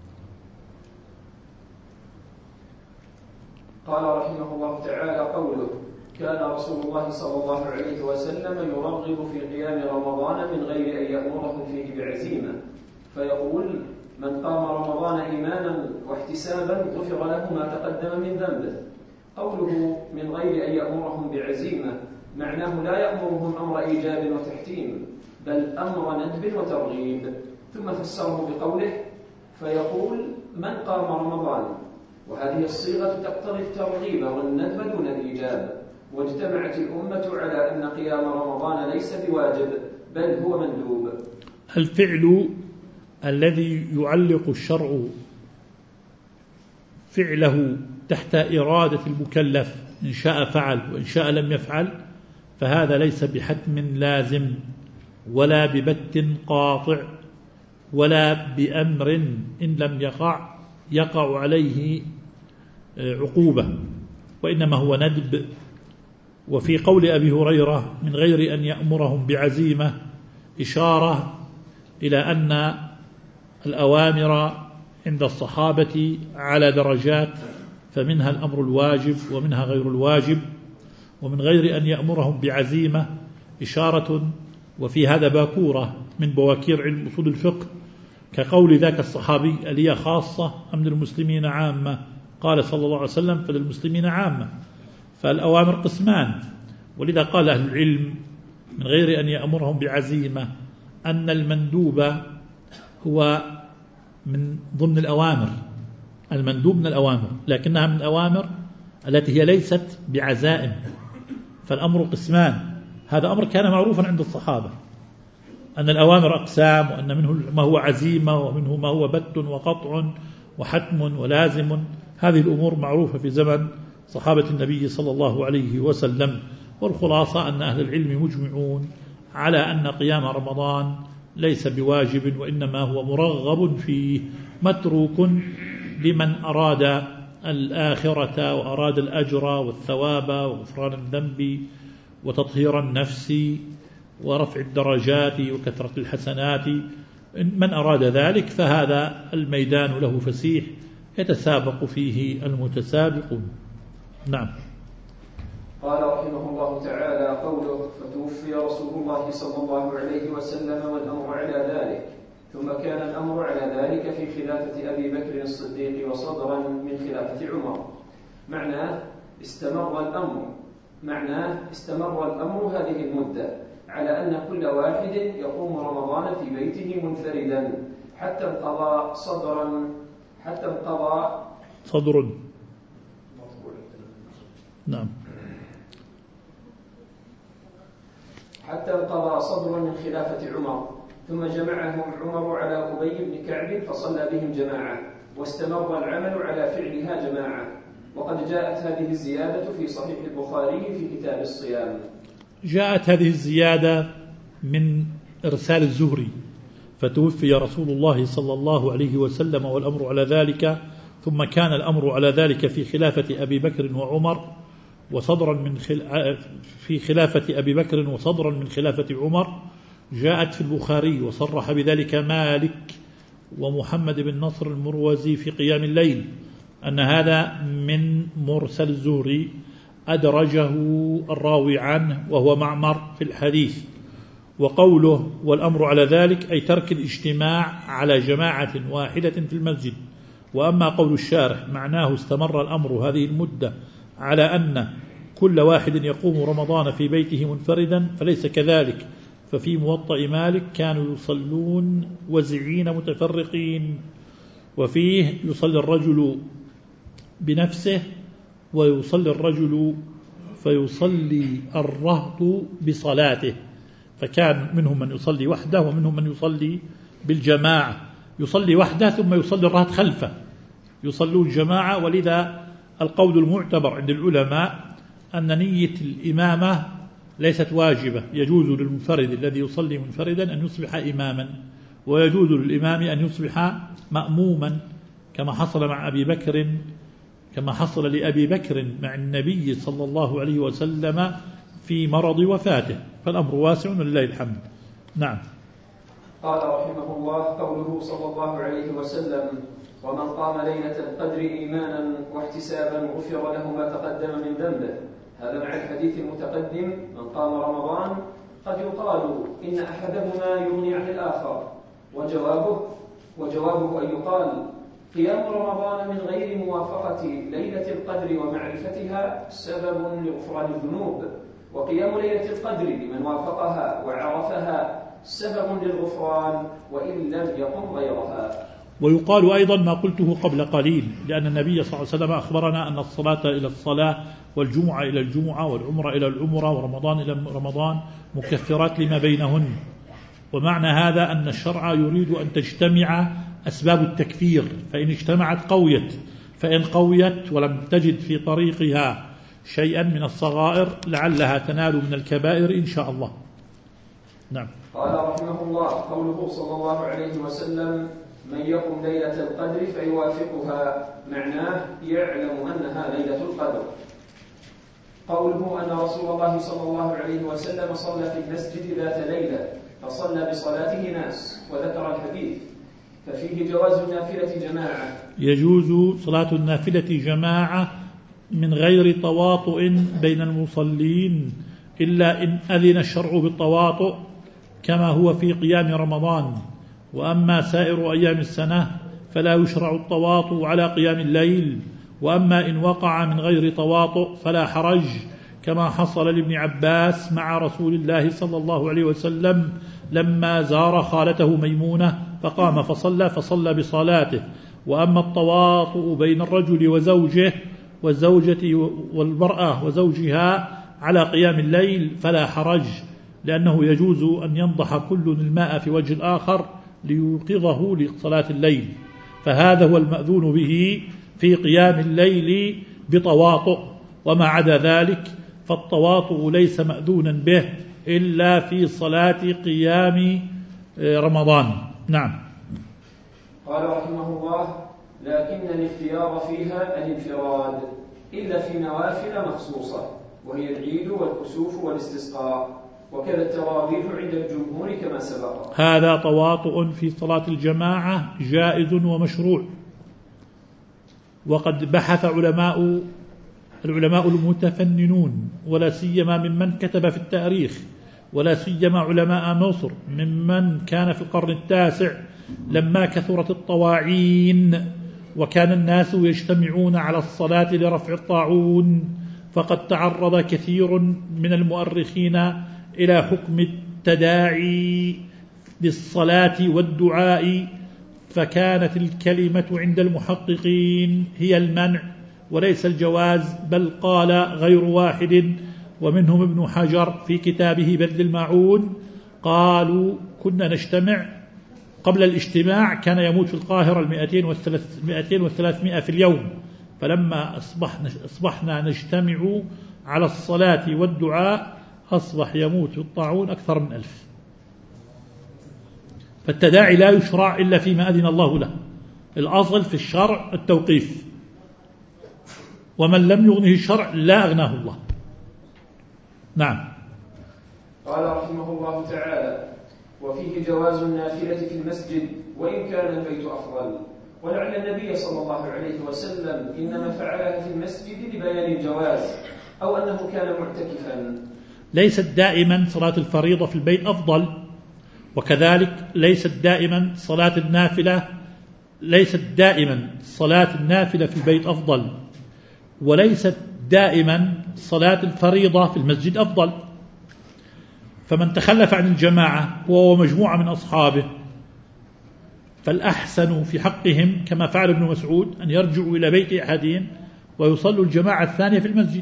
قال رحمه الله تعالى قوله كان رسول الله صلى الله عليه وسلم يرغب في قيام رمضان من غير أن يأمرهم فيه بعزيمة، فيقول من قام رمضان إيمانا واحتسابا غفر له ما تقدم من ذنبه. قوله من غير أن يأمرهم بعزيمة معناه لا يأمرهم أمر إيجاب وتحتيم، بل أمر ندب وترغيب. ثم فسره بقوله فيقول من قام رمضان، وهذه الصيغة تقتضي الترغيب والندب دون الإيجاب. واجتمعت الأمة على أن قيام رمضان ليس بواجب بل هو مندوب.
الفعل الذي يعلق الشرع فعله تحت إرادة المكلف، إن شاء فعل وإن شاء لم يفعل، فهذا ليس بحتم لازم ولا ببت قاطع ولا بأمر إن لم يقع يقع عليه عقوبة، وإنما هو ندب. وفي قول أبي هريرة من غير أن يأمرهم بعزيمة إشارة إلى أن الأوامر عند الصحابة على درجات، فمنها الأمر الواجب ومنها غير الواجب. ومن غير أن يأمرهم بعزيمة إشارة، وفي هذا باكورة من بواكير علم أصول الفقه، كقول ذاك الصحابي ألي خاصة أم للمسلمين عامة؟ قال صلى الله عليه وسلم فللمسلمين عامة. فالأوامر قسمان، ولذا قال أهل العلم من غير أن يأمرهم بعزيمة أن المندوب هو من ضمن الأوامر، المندوب من الأوامر، لكنها من الأوامر التي هي ليست بعزائم. فالأمر قسمان، هذا أمر كان معروفا عند الصحابة أن الأوامر أقسام، وأن منه ما هو عزيمة ومنه ما هو بت وقطع وحتم ولازم. هذه الأمور معروفة في زمن صحابة النبي صلى الله عليه وسلم. والخلاصة أن أهل العلم مجمعون على أن قيام رمضان ليس بواجب، وإنما هو مرغب فيه متروك لمن أراد الآخرة وأراد الأجر والثواب وغفران الذنب وتطهير النفس ورفع الدرجات وكثرة الحسنات. من أراد ذلك فهذا الميدان له فسيح يتسابق فيه المتسابقون. نعم.
قال رحمه الله تعالى قوله فتوفي رسول الله صلى الله عليه وسلم والأمر على ذلك، ثم كان الأمر على ذلك في خلافة أبي بكر الصديق وصدرا من خلافة عمر. معناه استمر الأمر معناه استمر الأمر هذه المدة على أن كل واحد يقوم رمضان في بيته منفردا حتى انقضى صدرا حتى انقضى
صدر نعم
حتى انقضى صدر من خلافة عمر. ثم جمعهم عمر على أبي بن كعب فصلى بهم جماعة، واستمر العمل على فعلها جماعة. وقد جاءت هذه الزيادة في صحيح البخاري في كتاب الصيام.
جاءت هذه الزيادة من إرسال الزهري فتوفي رسول الله صلى الله عليه وسلم والأمر على ذلك، ثم كان الأمر على ذلك في خلافة أبي بكر وعمر وصدرا من خل... في خلافة أبي بكر وصدرا من خلافة عمر. جاءت في البخاري وصرح بذلك مالك ومحمد بن نصر المروزي في قيام الليل أن هذا من مرسل الزهري أدرجه الراوي عنه وهو معمر في الحديث. وقوله والأمر على ذلك أي ترك الاجتماع على جماعة واحدة في المسجد. وأما قول الشارح معناه استمر الأمر هذه المدة على أن كل واحد يقوم رمضان في بيته منفردا، فليس كذلك. ففي موطأ مالك كانوا يصلون وزعين متفرقين، وفيه يصلي الرجل بنفسه ويصلي الرجل فيصلي الرهط بصلاته، فكان منهم من يصلي وحده ومنهم من يصلي بالجماعة. يصلي وحده ثم يصلي الرهط خلفه، يصلون جماعة. ولذا القول المعتبر عند العلماء أن نية الإمامة ليست واجبة، يجوز للمنفرد الذي يصلي منفردا أن يصبح إماما، ويجوز للإمام أن يصبح مأموما، كما حصل مع أبي بكر كما حصل لأبي بكر مع النبي صلى الله عليه وسلم في مرض وفاته. فالأمر واسع ولله الحمد. نعم.
قال رحمه الله قوله صلى الله عليه وسلم ومن قام ليلة القدر إيمانا واحتسابا غفر له ما تقدم من ذنبه. هذا مع الحديث المتقدم من قام رمضان. قد يقال إن أحدهما يغني عن الآخر، وجوابه وجوابه أن يقال قيام رمضان من غير موافقة ليلة القدر ومعرفتها سبب لغفران الذنوب، وقيام ليلة القدر لمن وافقها وعرفها سبب للغفران وإن لم يقم غيرها.
ويقال أيضا ما قلته قبل قليل، لأن النبي صلى الله عليه وسلم أخبرنا أن الصلاة إلى الصلاة والجمعة إلى الجمعة والعمرة إلى العمرة ورمضان إلى رمضان مكفرات لما بينهن. ومعنى هذا أن الشرع يريد أن تجتمع أسباب التكفير، فإن اجتمعت قويت، فإن قويت ولم تجد في طريقها شيئا من الصغائر لعلها تنال من الكبائر إن شاء الله. نعم.
قال رحمه الله: قوله صلى الله عليه وسلم: من يقم ليلة القدر فيوافقها، معناه يعلم أنها ليلة القدر. قوله أن رسول الله صلى الله عليه وسلم صلى في المسجد ذات ليلة فصلى بصلاته ناس، وذكر الحديث، ففيه جواز النافلة جماعة.
يجوز صلاة النافلة جماعة من غير تواطؤ بين المصلين، إلا إن أذن الشرع بالتواطؤ كما هو في قيام رمضان. وأما سائر أيام السنة فلا يشرع التواطؤ على قيام الليل. وأما إن وقع من غير تواطؤ فلا حرج، كما حصل لابن عباس مع رسول الله صلى الله عليه وسلم لما زار خالته ميمونة فقام فصلى فصلى بصلاته. وأما التواطؤ بين الرجل وزوجه والزوجة والمرأة وزوجها على قيام الليل فلا حرج، لأنه يجوز أن ينضح كل الماء في وجه الآخر ليوقظه لصلاة الليل، فهذا هو المأذون به في قيام الليل بتواطؤ. وما عدا ذلك فالتواطؤ ليس مأذونا به إلا في صلاة قيام رمضان. نعم.
قال رحمه الله: لكن الاختيار فيها الانفراد إلا في نوافل مخصوصة، وهي العيد والكسوف والاستسقاء، وكذا التراويح عند الجمهور كما سبق.
هذا تواطؤ في صلاة الجماعة جائز ومشروع. وقد بحث علماء العلماء المتفننون، ولا سيما ممن كتب في التاريخ، ولا سيما علماء مصر ممن كان في القرن التاسع لما كثرت الطواعين وكان الناس يجتمعون على الصلاة لرفع الطاعون، فقد تعرض كثير من المؤرخين إلى حكم التداعي للصلاة والدعاء، فكانت الكلمة عند المحققين هي المنع وليس الجواز، بل قال غير واحد ومنهم ابن حجر في كتابه بذل المعون، قالوا كنا نجتمع قبل الاجتماع كان يموت في القاهرة المئتين والثلاثمائة في اليوم، فلما أصبحنا, أصبحنا نجتمع على الصلاة والدعاء أصبح يموت في الطاعون أكثر من ألف. فالتداعي لا يشرع إلا فيما أذن الله له. الأصل في الشرع التوقيف، ومن لم يغنه الشرع لا أغناه الله. نعم.
قال رحمه الله تعالى: وفيه جواز النافلة في المسجد وإن كان البيت أفضل، ولعل النبي صلى الله عليه وسلم إنما فعلها في المسجد لبيان الجواز، أو أنه كان معتكفا.
ليست دائما صلاة الفريضة في البيت أفضل، وكذلك ليست دائما صلاة النافلة ليست دائما صلاة النافلة في البيت أفضل، وليست دائما صلاة الفريضة في المسجد أفضل. فمن تخلف عن الجماعة وهو مجموعة من أصحابه فالأحسن في حقهم كما فعل ابن مسعود أن يرجعوا إلى بيت أحدهم ويصلوا الجماعة الثانية في المسجد.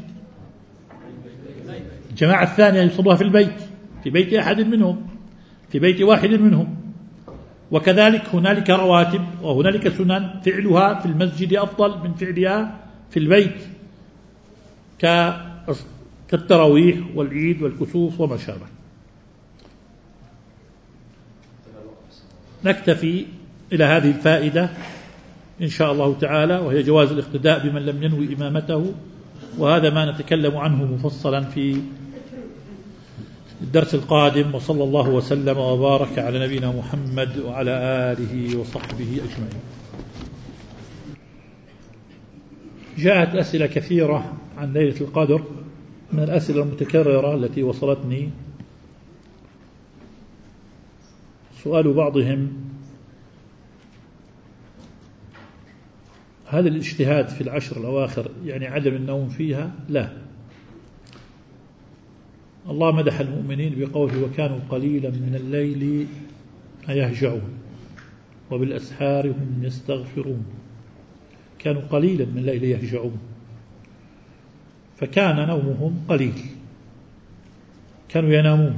الجماعة الثانية يصلوها في البيت، في بيت أحد منهم، في بيت واحد منهم. وكذلك هنالك رواتب وهنالك سنن فعلها في المسجد أفضل من فعلها في البيت، كالتراويح والعيد والكسوف وما شابه. نكتفي إلى هذه الفائدة إن شاء الله تعالى، وهي جواز الاقتداء بمن لم ينوي إمامته، وهذا ما نتكلم عنه مفصلا في الدرس القادم. وصلى الله وسلم وبارك على نبينا محمد وعلى آله وصحبه أجمعين. جاءت أسئلة كثيرة عن ليلة القدر من الأسئلة المتكررة التي وصلتني. سؤال بعضهم: هذا الاجتهاد في العشر الأواخر يعني عدم النوم فيها؟ لا، الله مدح المؤمنين بقوله وكانوا قليلا من الليل يهجعون وبالأسحار هم يستغفرون. كانوا قليلا من الليل يهجعون، فكان نومهم قليل، كانوا ينامون،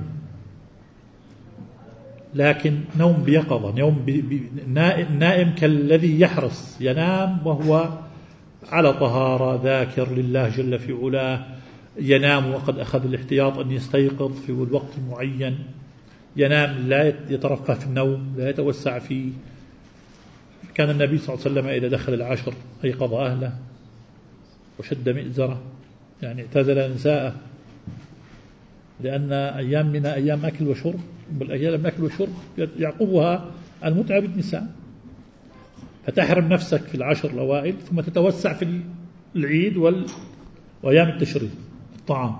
لكن نوم بيقظة، نوم نائم كالذي يحرص، ينام وهو على طهارة ذاكر لله جل في علاه، ينام وقد أخذ الاحتياط أن يستيقظ في الوقت المعين، ينام لا يترفه في النوم، لا يتوسع فيه. كان النبي صلى الله عليه وسلم إذا دخل العشر أيقظ أهله وشد مئزره، يعني اعتزل نساءه، لأن أيام من أيام أكل وشرب، بالأيام من أكل وشرب يعقبها المتعة بالنساء، فتحرم نفسك في العشر الأوائل ثم تتوسع في العيد وال... وأيام التشريق الطعام.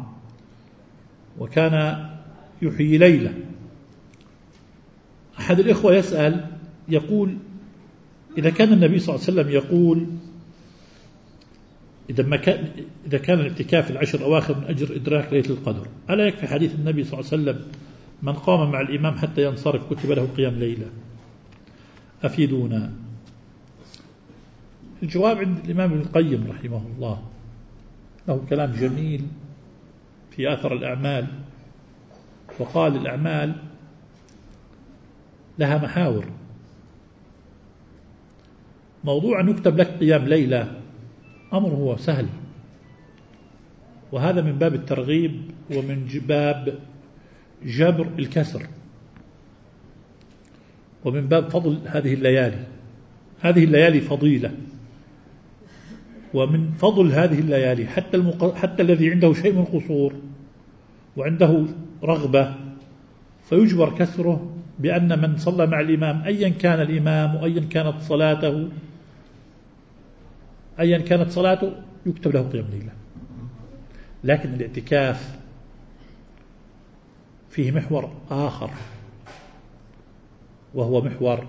وكان يحيي ليلة. أحد الإخوة يسأل يقول إذا كان النبي صلى الله عليه وسلم يقول إذا, ما كان إذا كان الاعتكاف العشر الأواخر من أجر إدراك ليلة القدر، ألا يكفي حديث النبي صلى الله عليه وسلم من قام مع الإمام حتى ينصرف كتب له قيام ليلة؟ أفيدونا. الجواب عند الإمام ابن القيم رحمه الله، له كلام جميل في آثر الأعمال، وقال الأعمال لها محاور. موضوع أن يكتب لك قيام ليلة أمر هو سهل، وهذا من باب الترغيب ومن باب جبر الكسر ومن باب فضل هذه الليالي. هذه الليالي فضيلة، ومن فضل هذه الليالي حتى, المق... حتى الذي عنده شيء من قصور وعنده رغبة فيجبر كسره بأن من صلى مع الإمام أيا كان الإمام وأيا كانت صلاته أيا كانت صلاته يكتب له قيام ليلة. لكن الاعتكاف فيه محور آخر، وهو محور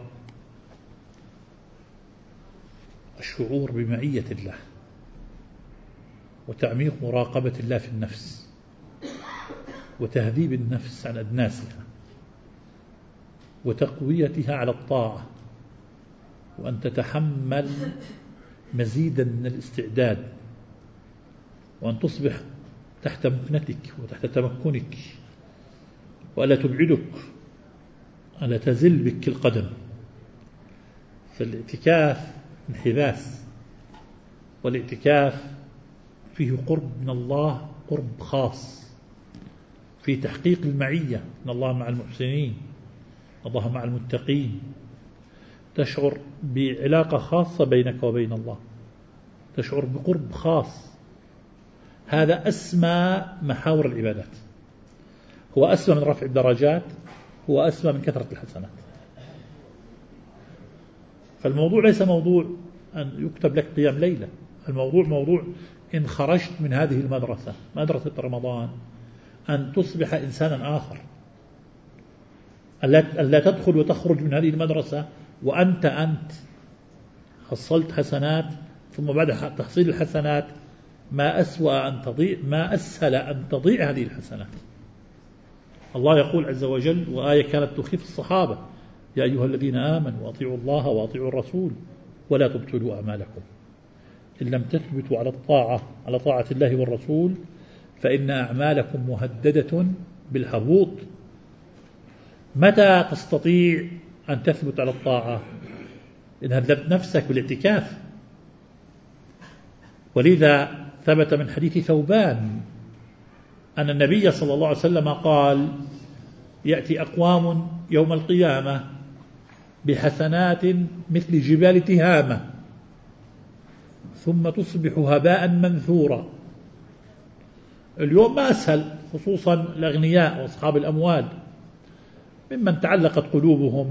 الشعور بمعية الله وتعميق مراقبة الله في النفس وتهذيب النفس عن أدناسها وتقويتها على الطاعة، وأن تتحمل مزيدا من الاستعداد، وأن تصبح تحت مكنتك وتحت تمكنك، وألا تبعدك، ألا تزل بك القدم. فالاعتكاف انحباس، والاعتكاف فيه قرب من الله، قرب خاص في تحقيق المعية، إن الله مع المحسنين، الله مع المتقين. تشعر بعلاقة خاصة بينك وبين الله، تشعر بقرب خاص. هذا أسمى محاور العبادات، هو أسمى من رفع الدرجات، هو أسمى من كثرة الحسنات. فالموضوع ليس موضوع أن يكتب لك قيام ليلة، الموضوع موضوع إن خرجت من هذه المدرسة، مدرسة رمضان، أن تصبح إنسانا آخر، ألا تدخل وتخرج من هذه المدرسة وأنت أنت حصلت حسنات، ثم بعد تحصيل الحسنات ما أسوأ أن تضيع، ما أسهل أن تضيع هذه الحسنات. الله يقول عز وجل، وآية كانت تخيف الصحابة: يا أيها الذين آمنوا وأطيعوا الله وأطيعوا الرسول ولا تبطلوا أعمالكم إن لم تثبتوا على الطاعة على طاعة الله والرسول فإن أعمالكم مهددة بالهبوط. متى تستطيع أن تثبت على الطاعة؟ إن هددت نفسك بالاعتكاف. ولذا ثبت من حديث ثوبان أن النبي صلى الله عليه وسلم قال: يأتي أقوام يوم القيامة بحسنات مثل جبال تهامة ثم تصبح هباء منثورا. اليوم ما أسهل، خصوصا الأغنياء وأصحاب الأموال ممن تعلقت قلوبهم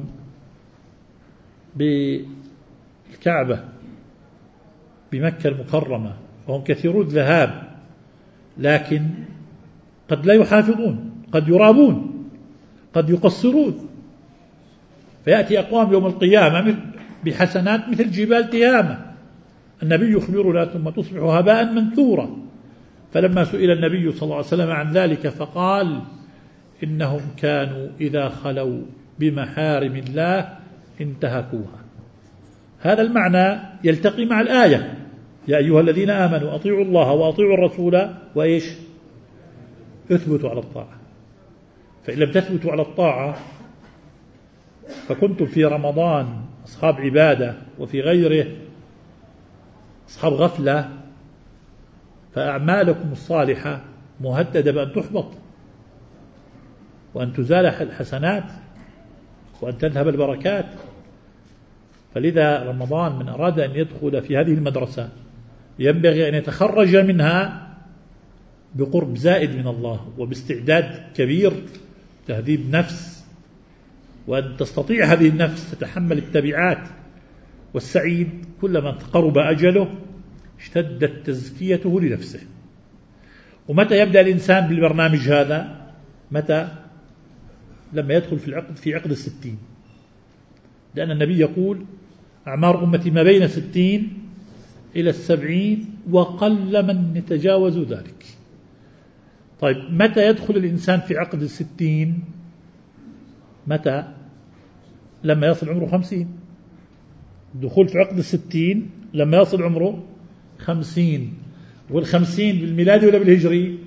بالكعبة بمكة المكرمة، وهم كثيرون ذهاب، لكن قد لا يحافظون، قد يرابون، قد يقصرون. فيأتي أقوام يوم القيامة بحسنات مثل جبال تهامة، النبي يخبرنا: ثم تصبح هباء منثورا. فلما سئل النبي صلى الله عليه وسلم عن ذلك فقال إنهم كانوا إذا خلوا بمحارم الله انتهكوها. هذا المعنى يلتقي مع الآية: يا أيها الذين آمنوا أطيعوا الله وأطيعوا الرسول وإيش؟ اثبتوا على الطاعة. فإن لم تثبتوا على الطاعة فكنتم في رمضان أصحاب عبادة وفي غيره أصحاب غفلة، فأعمالكم الصالحة مهددة بأن تحبط وأن تزال الحسنات وأن تذهب البركات. فلذا رمضان من أراد أن يدخل في هذه المدرسة ينبغي أن يتخرج منها بقرب زائد من الله وباستعداد كبير، تهذيب نفس، وأن تستطيع هذه النفس تتحمل التبعات. والسعيد كلما قرب أجله اشتدت تزكيته لنفسه. ومتى يبدأ الإنسان بالبرنامج هذا؟ متى؟ لما يدخل في العقد في عقد الستين، لأن النبي يقول أعمار أمتي ما بين ستين إلى السبعين وقل من يتجاوز ذلك. طيب متى يدخل الإنسان في عقد الستين؟ متى؟ لما يصل عمره خمسين. الدخول في عقد الستين لما يصل عمره خمسين. والخمسين بالميلادي ولا بالهجري؟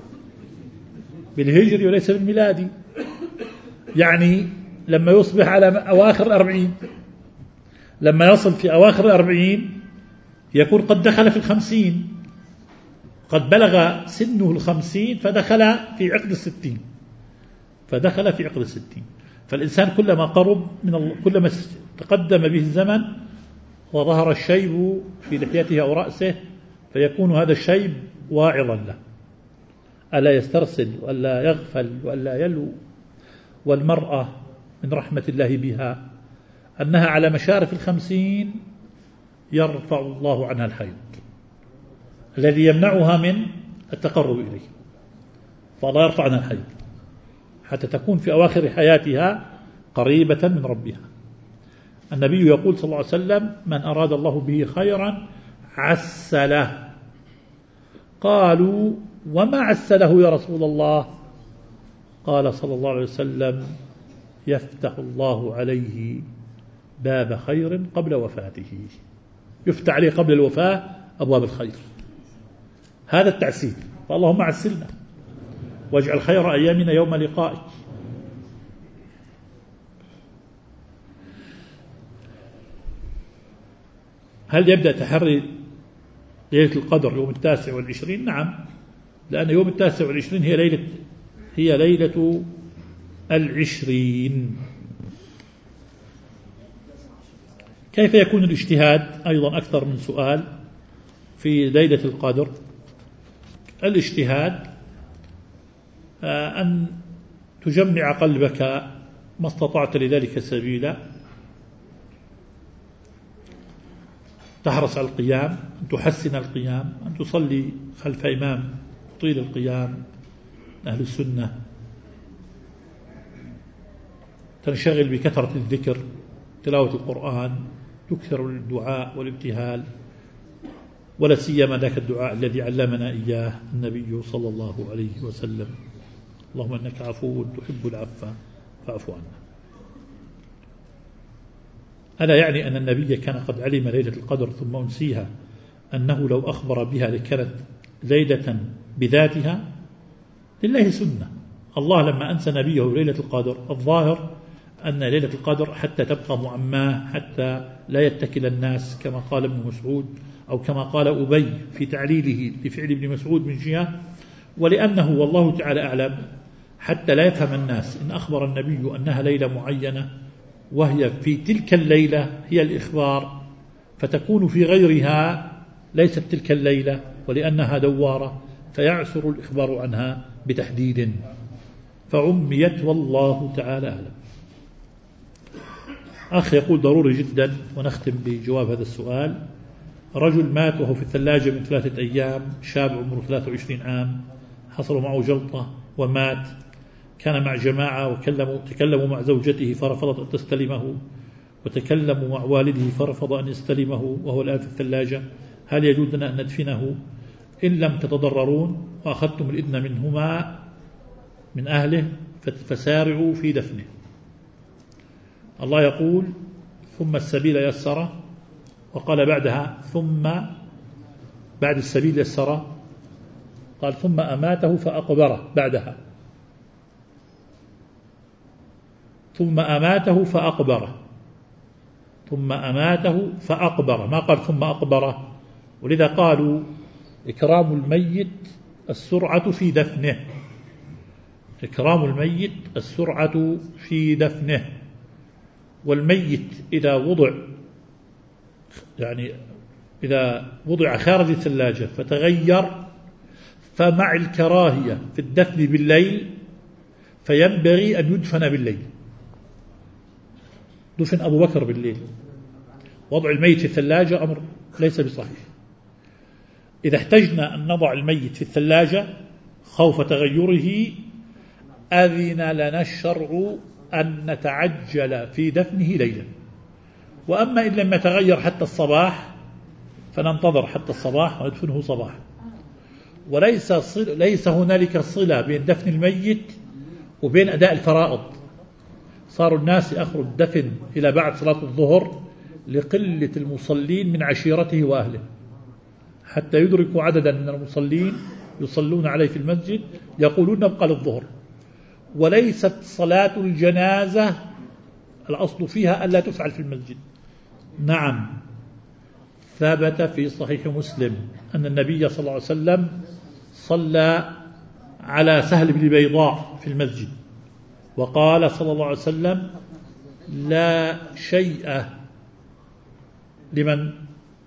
بالهجري وليس بالميلادي. يعني لما يصبح على أواخر الأربعين، لما يصل في أواخر الأربعين يكون قد دخل في الخمسين، قد بلغ سنه الخمسين فدخل في عقد الستين فدخل في عقد الستين. فالإنسان كلما قرب من الله، كلما تقدم به الزمن وظهر الشيب في لحيته أو رأسه فيكون هذا الشيب واعظا له، ألا يسترسل وألا يغفل وألا يلو. والمرأة من رحمة الله بها أنها على مشارف الخمسين يرفع الله عنها الحيض الذي يمنعها من التقرب إليه، فالله يرفع عنها الحيض حتى تكون في أواخر حياتها قريبة من ربها. النبي يقول صلى الله عليه وسلم: من أراد الله به خيرا عسله. قالوا: وما عسله يا رسول الله؟ قال صلى الله عليه وسلم: يفتح الله عليه باب خير قبل وفاته. يفتح عليه قبل الوفاة أبواب الخير. هذا التعسيل. فاللهم عسلنا واجعل خير أيامنا يوم لقائك. هل يبدأ تحري ليلة القدر يوم التاسع والعشرين؟ نعم، لأن يوم التاسع والعشرين هي ليلة هي ليلة العشرين. كيف يكون الاجتهاد؟ أيضا أكثر من سؤال في ليلة القدر. الاجتهاد أن تجمع قلبك ما استطعت لذلك سبيلا، تحرص على القيام، أن تحسن القيام، أن تصلي خلف إمام طيل القيام أهل السنة، تنشغل بكثرة الذكر، تلاوة القرآن، تكثر الدعاء والابتهال، ولا سيما ذاك الدعاء الذي علمنا إياه النبي صلى الله عليه وسلم: اللهم إنك عفو تحب العفو فاعف عنا. ألا يعني أن النبي كان قد علم ليلة القدر ثم أنسيها، أنه لو أخبر بها لكانت ليلة بذاتها؟ لله سنة. الله لما أنسى نبيه ليلة القدر الظاهر أن ليلة القدر حتى تبقى معماه، حتى لا يتكل الناس كما قال ابن مسعود أو كما قال أبي في تعليله لفعل ابن مسعود من جهة، ولأنه والله تعالى أعلم حتى لا يفهم الناس إن أخبر النبي أنها ليلة معينة وهي في تلك الليلة هي الإخبار، فتكون في غيرها ليست تلك الليلة ولأنها دوارة فيعسر الإخبار عنها بتحديد، فعميت والله تعالى أعلم. أخ يقول ضروري جدا ونختم بجواب هذا السؤال: رجل مات وهو في الثلاجة من ثلاثة أيام، شاب عمره ثلاثة وعشرين عام، حصل معه جلطة ومات، كان مع جماعة وكلموا تكلموا مع زوجته فرفضت أن تستلمه، وتكلموا مع والده فرفض أن يستلمه وهو الآن في الثلاجة، هل يجوز لنا أن ندفنه إن لم تتضررون وأخذتم الإذن منهما من أهله فسارعوا في دفنه. الله يقول ثم السبيل يسره، وقال بعدها ثم بعد السبيل يسره قال ثم أماته فأقبره بعدها، ثم أماته فأقبره ثم أماته فأقبره، ما قال ثم أقبره. ولذا قالوا إكرام الميت السرعة في دفنه، إكرام الميت السرعة في دفنه. والميت إذا وضع يعني إذا وضع خارج الثلاجة فتغير فمع الكراهية في الدفن بالليل فينبغي أن يدفن بالليل. دفن أبو بكر بالليل، وضع الميت في الثلاجة أمر ليس بصحيح. إذا احتجنا أن نضع الميت في الثلاجة خوف تغيره أذن لنا الشرع أن نتعجل في دفنه ليلا. وأما إن لم يتغير حتى الصباح فننتظر حتى الصباح وندفنه صباحا. وليس صل... ليس هنالك صلة بين دفن الميت وبين أداء الفرائض. صاروا الناس يأخروا الدفن إلى بعد صلاة الظهر لقلة المصلين من عشيرته وأهله، حتى يدركوا عددا من المصلين يصلون عليه في المسجد يقولون نبقى للظهر. وليست صلاة الجنازة الأصل فيها ألا تفعل في المسجد. نعم، ثبت في صحيح مسلم أن النبي صلى الله عليه وسلم صلى على سهل بن بيضاء في المسجد، وقال صلى الله عليه وسلم لا شيء لمن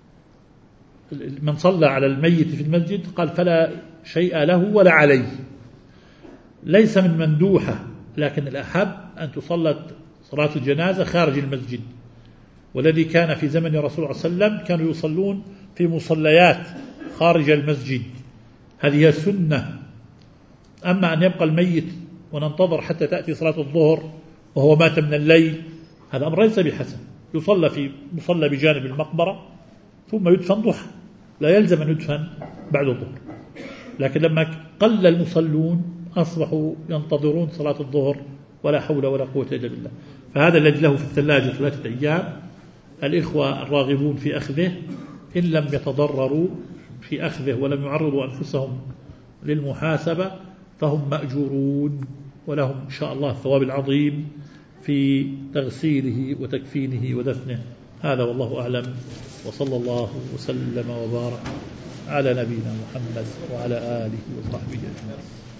من صلى على الميت في المسجد، قال فلا شيء له ولا عليه. ليس من مندوحة، لكن الأحب أن تصلى صلاة الجنازة خارج المسجد. والذي كان في زمن رسول الله صلى الله عليه وسلم كانوا يصلون في مصليات خارج المسجد، هذه السنة. أما أن يبقى الميت وننتظر حتى تأتي صلاة الظهر وهو مات من الليل، هذا أمر ليس بحسن. يصلى في مصلى بجانب المقبرة ثم يدفن ضحى، لا يلزم أن يدفن بعد الظهر. لكن لما قل المصلون أصبحوا ينتظرون صلاة الظهر ولا حول ولا قوة إلا بالله. فهذا الذي له في الثلاجة ثلاثة أيام، الإخوة الراغبون في أخذه إن لم يتضرروا في أخذه ولم يعرضوا أنفسهم للمحاسبة فهم مأجورون، ولهم إن شاء الله الثواب العظيم في تغسيله وتكفينه ودفنه. هذا والله أعلم، وصلى الله وسلم وبارك على نبينا محمد وعلى آله وصحبه أجمعين.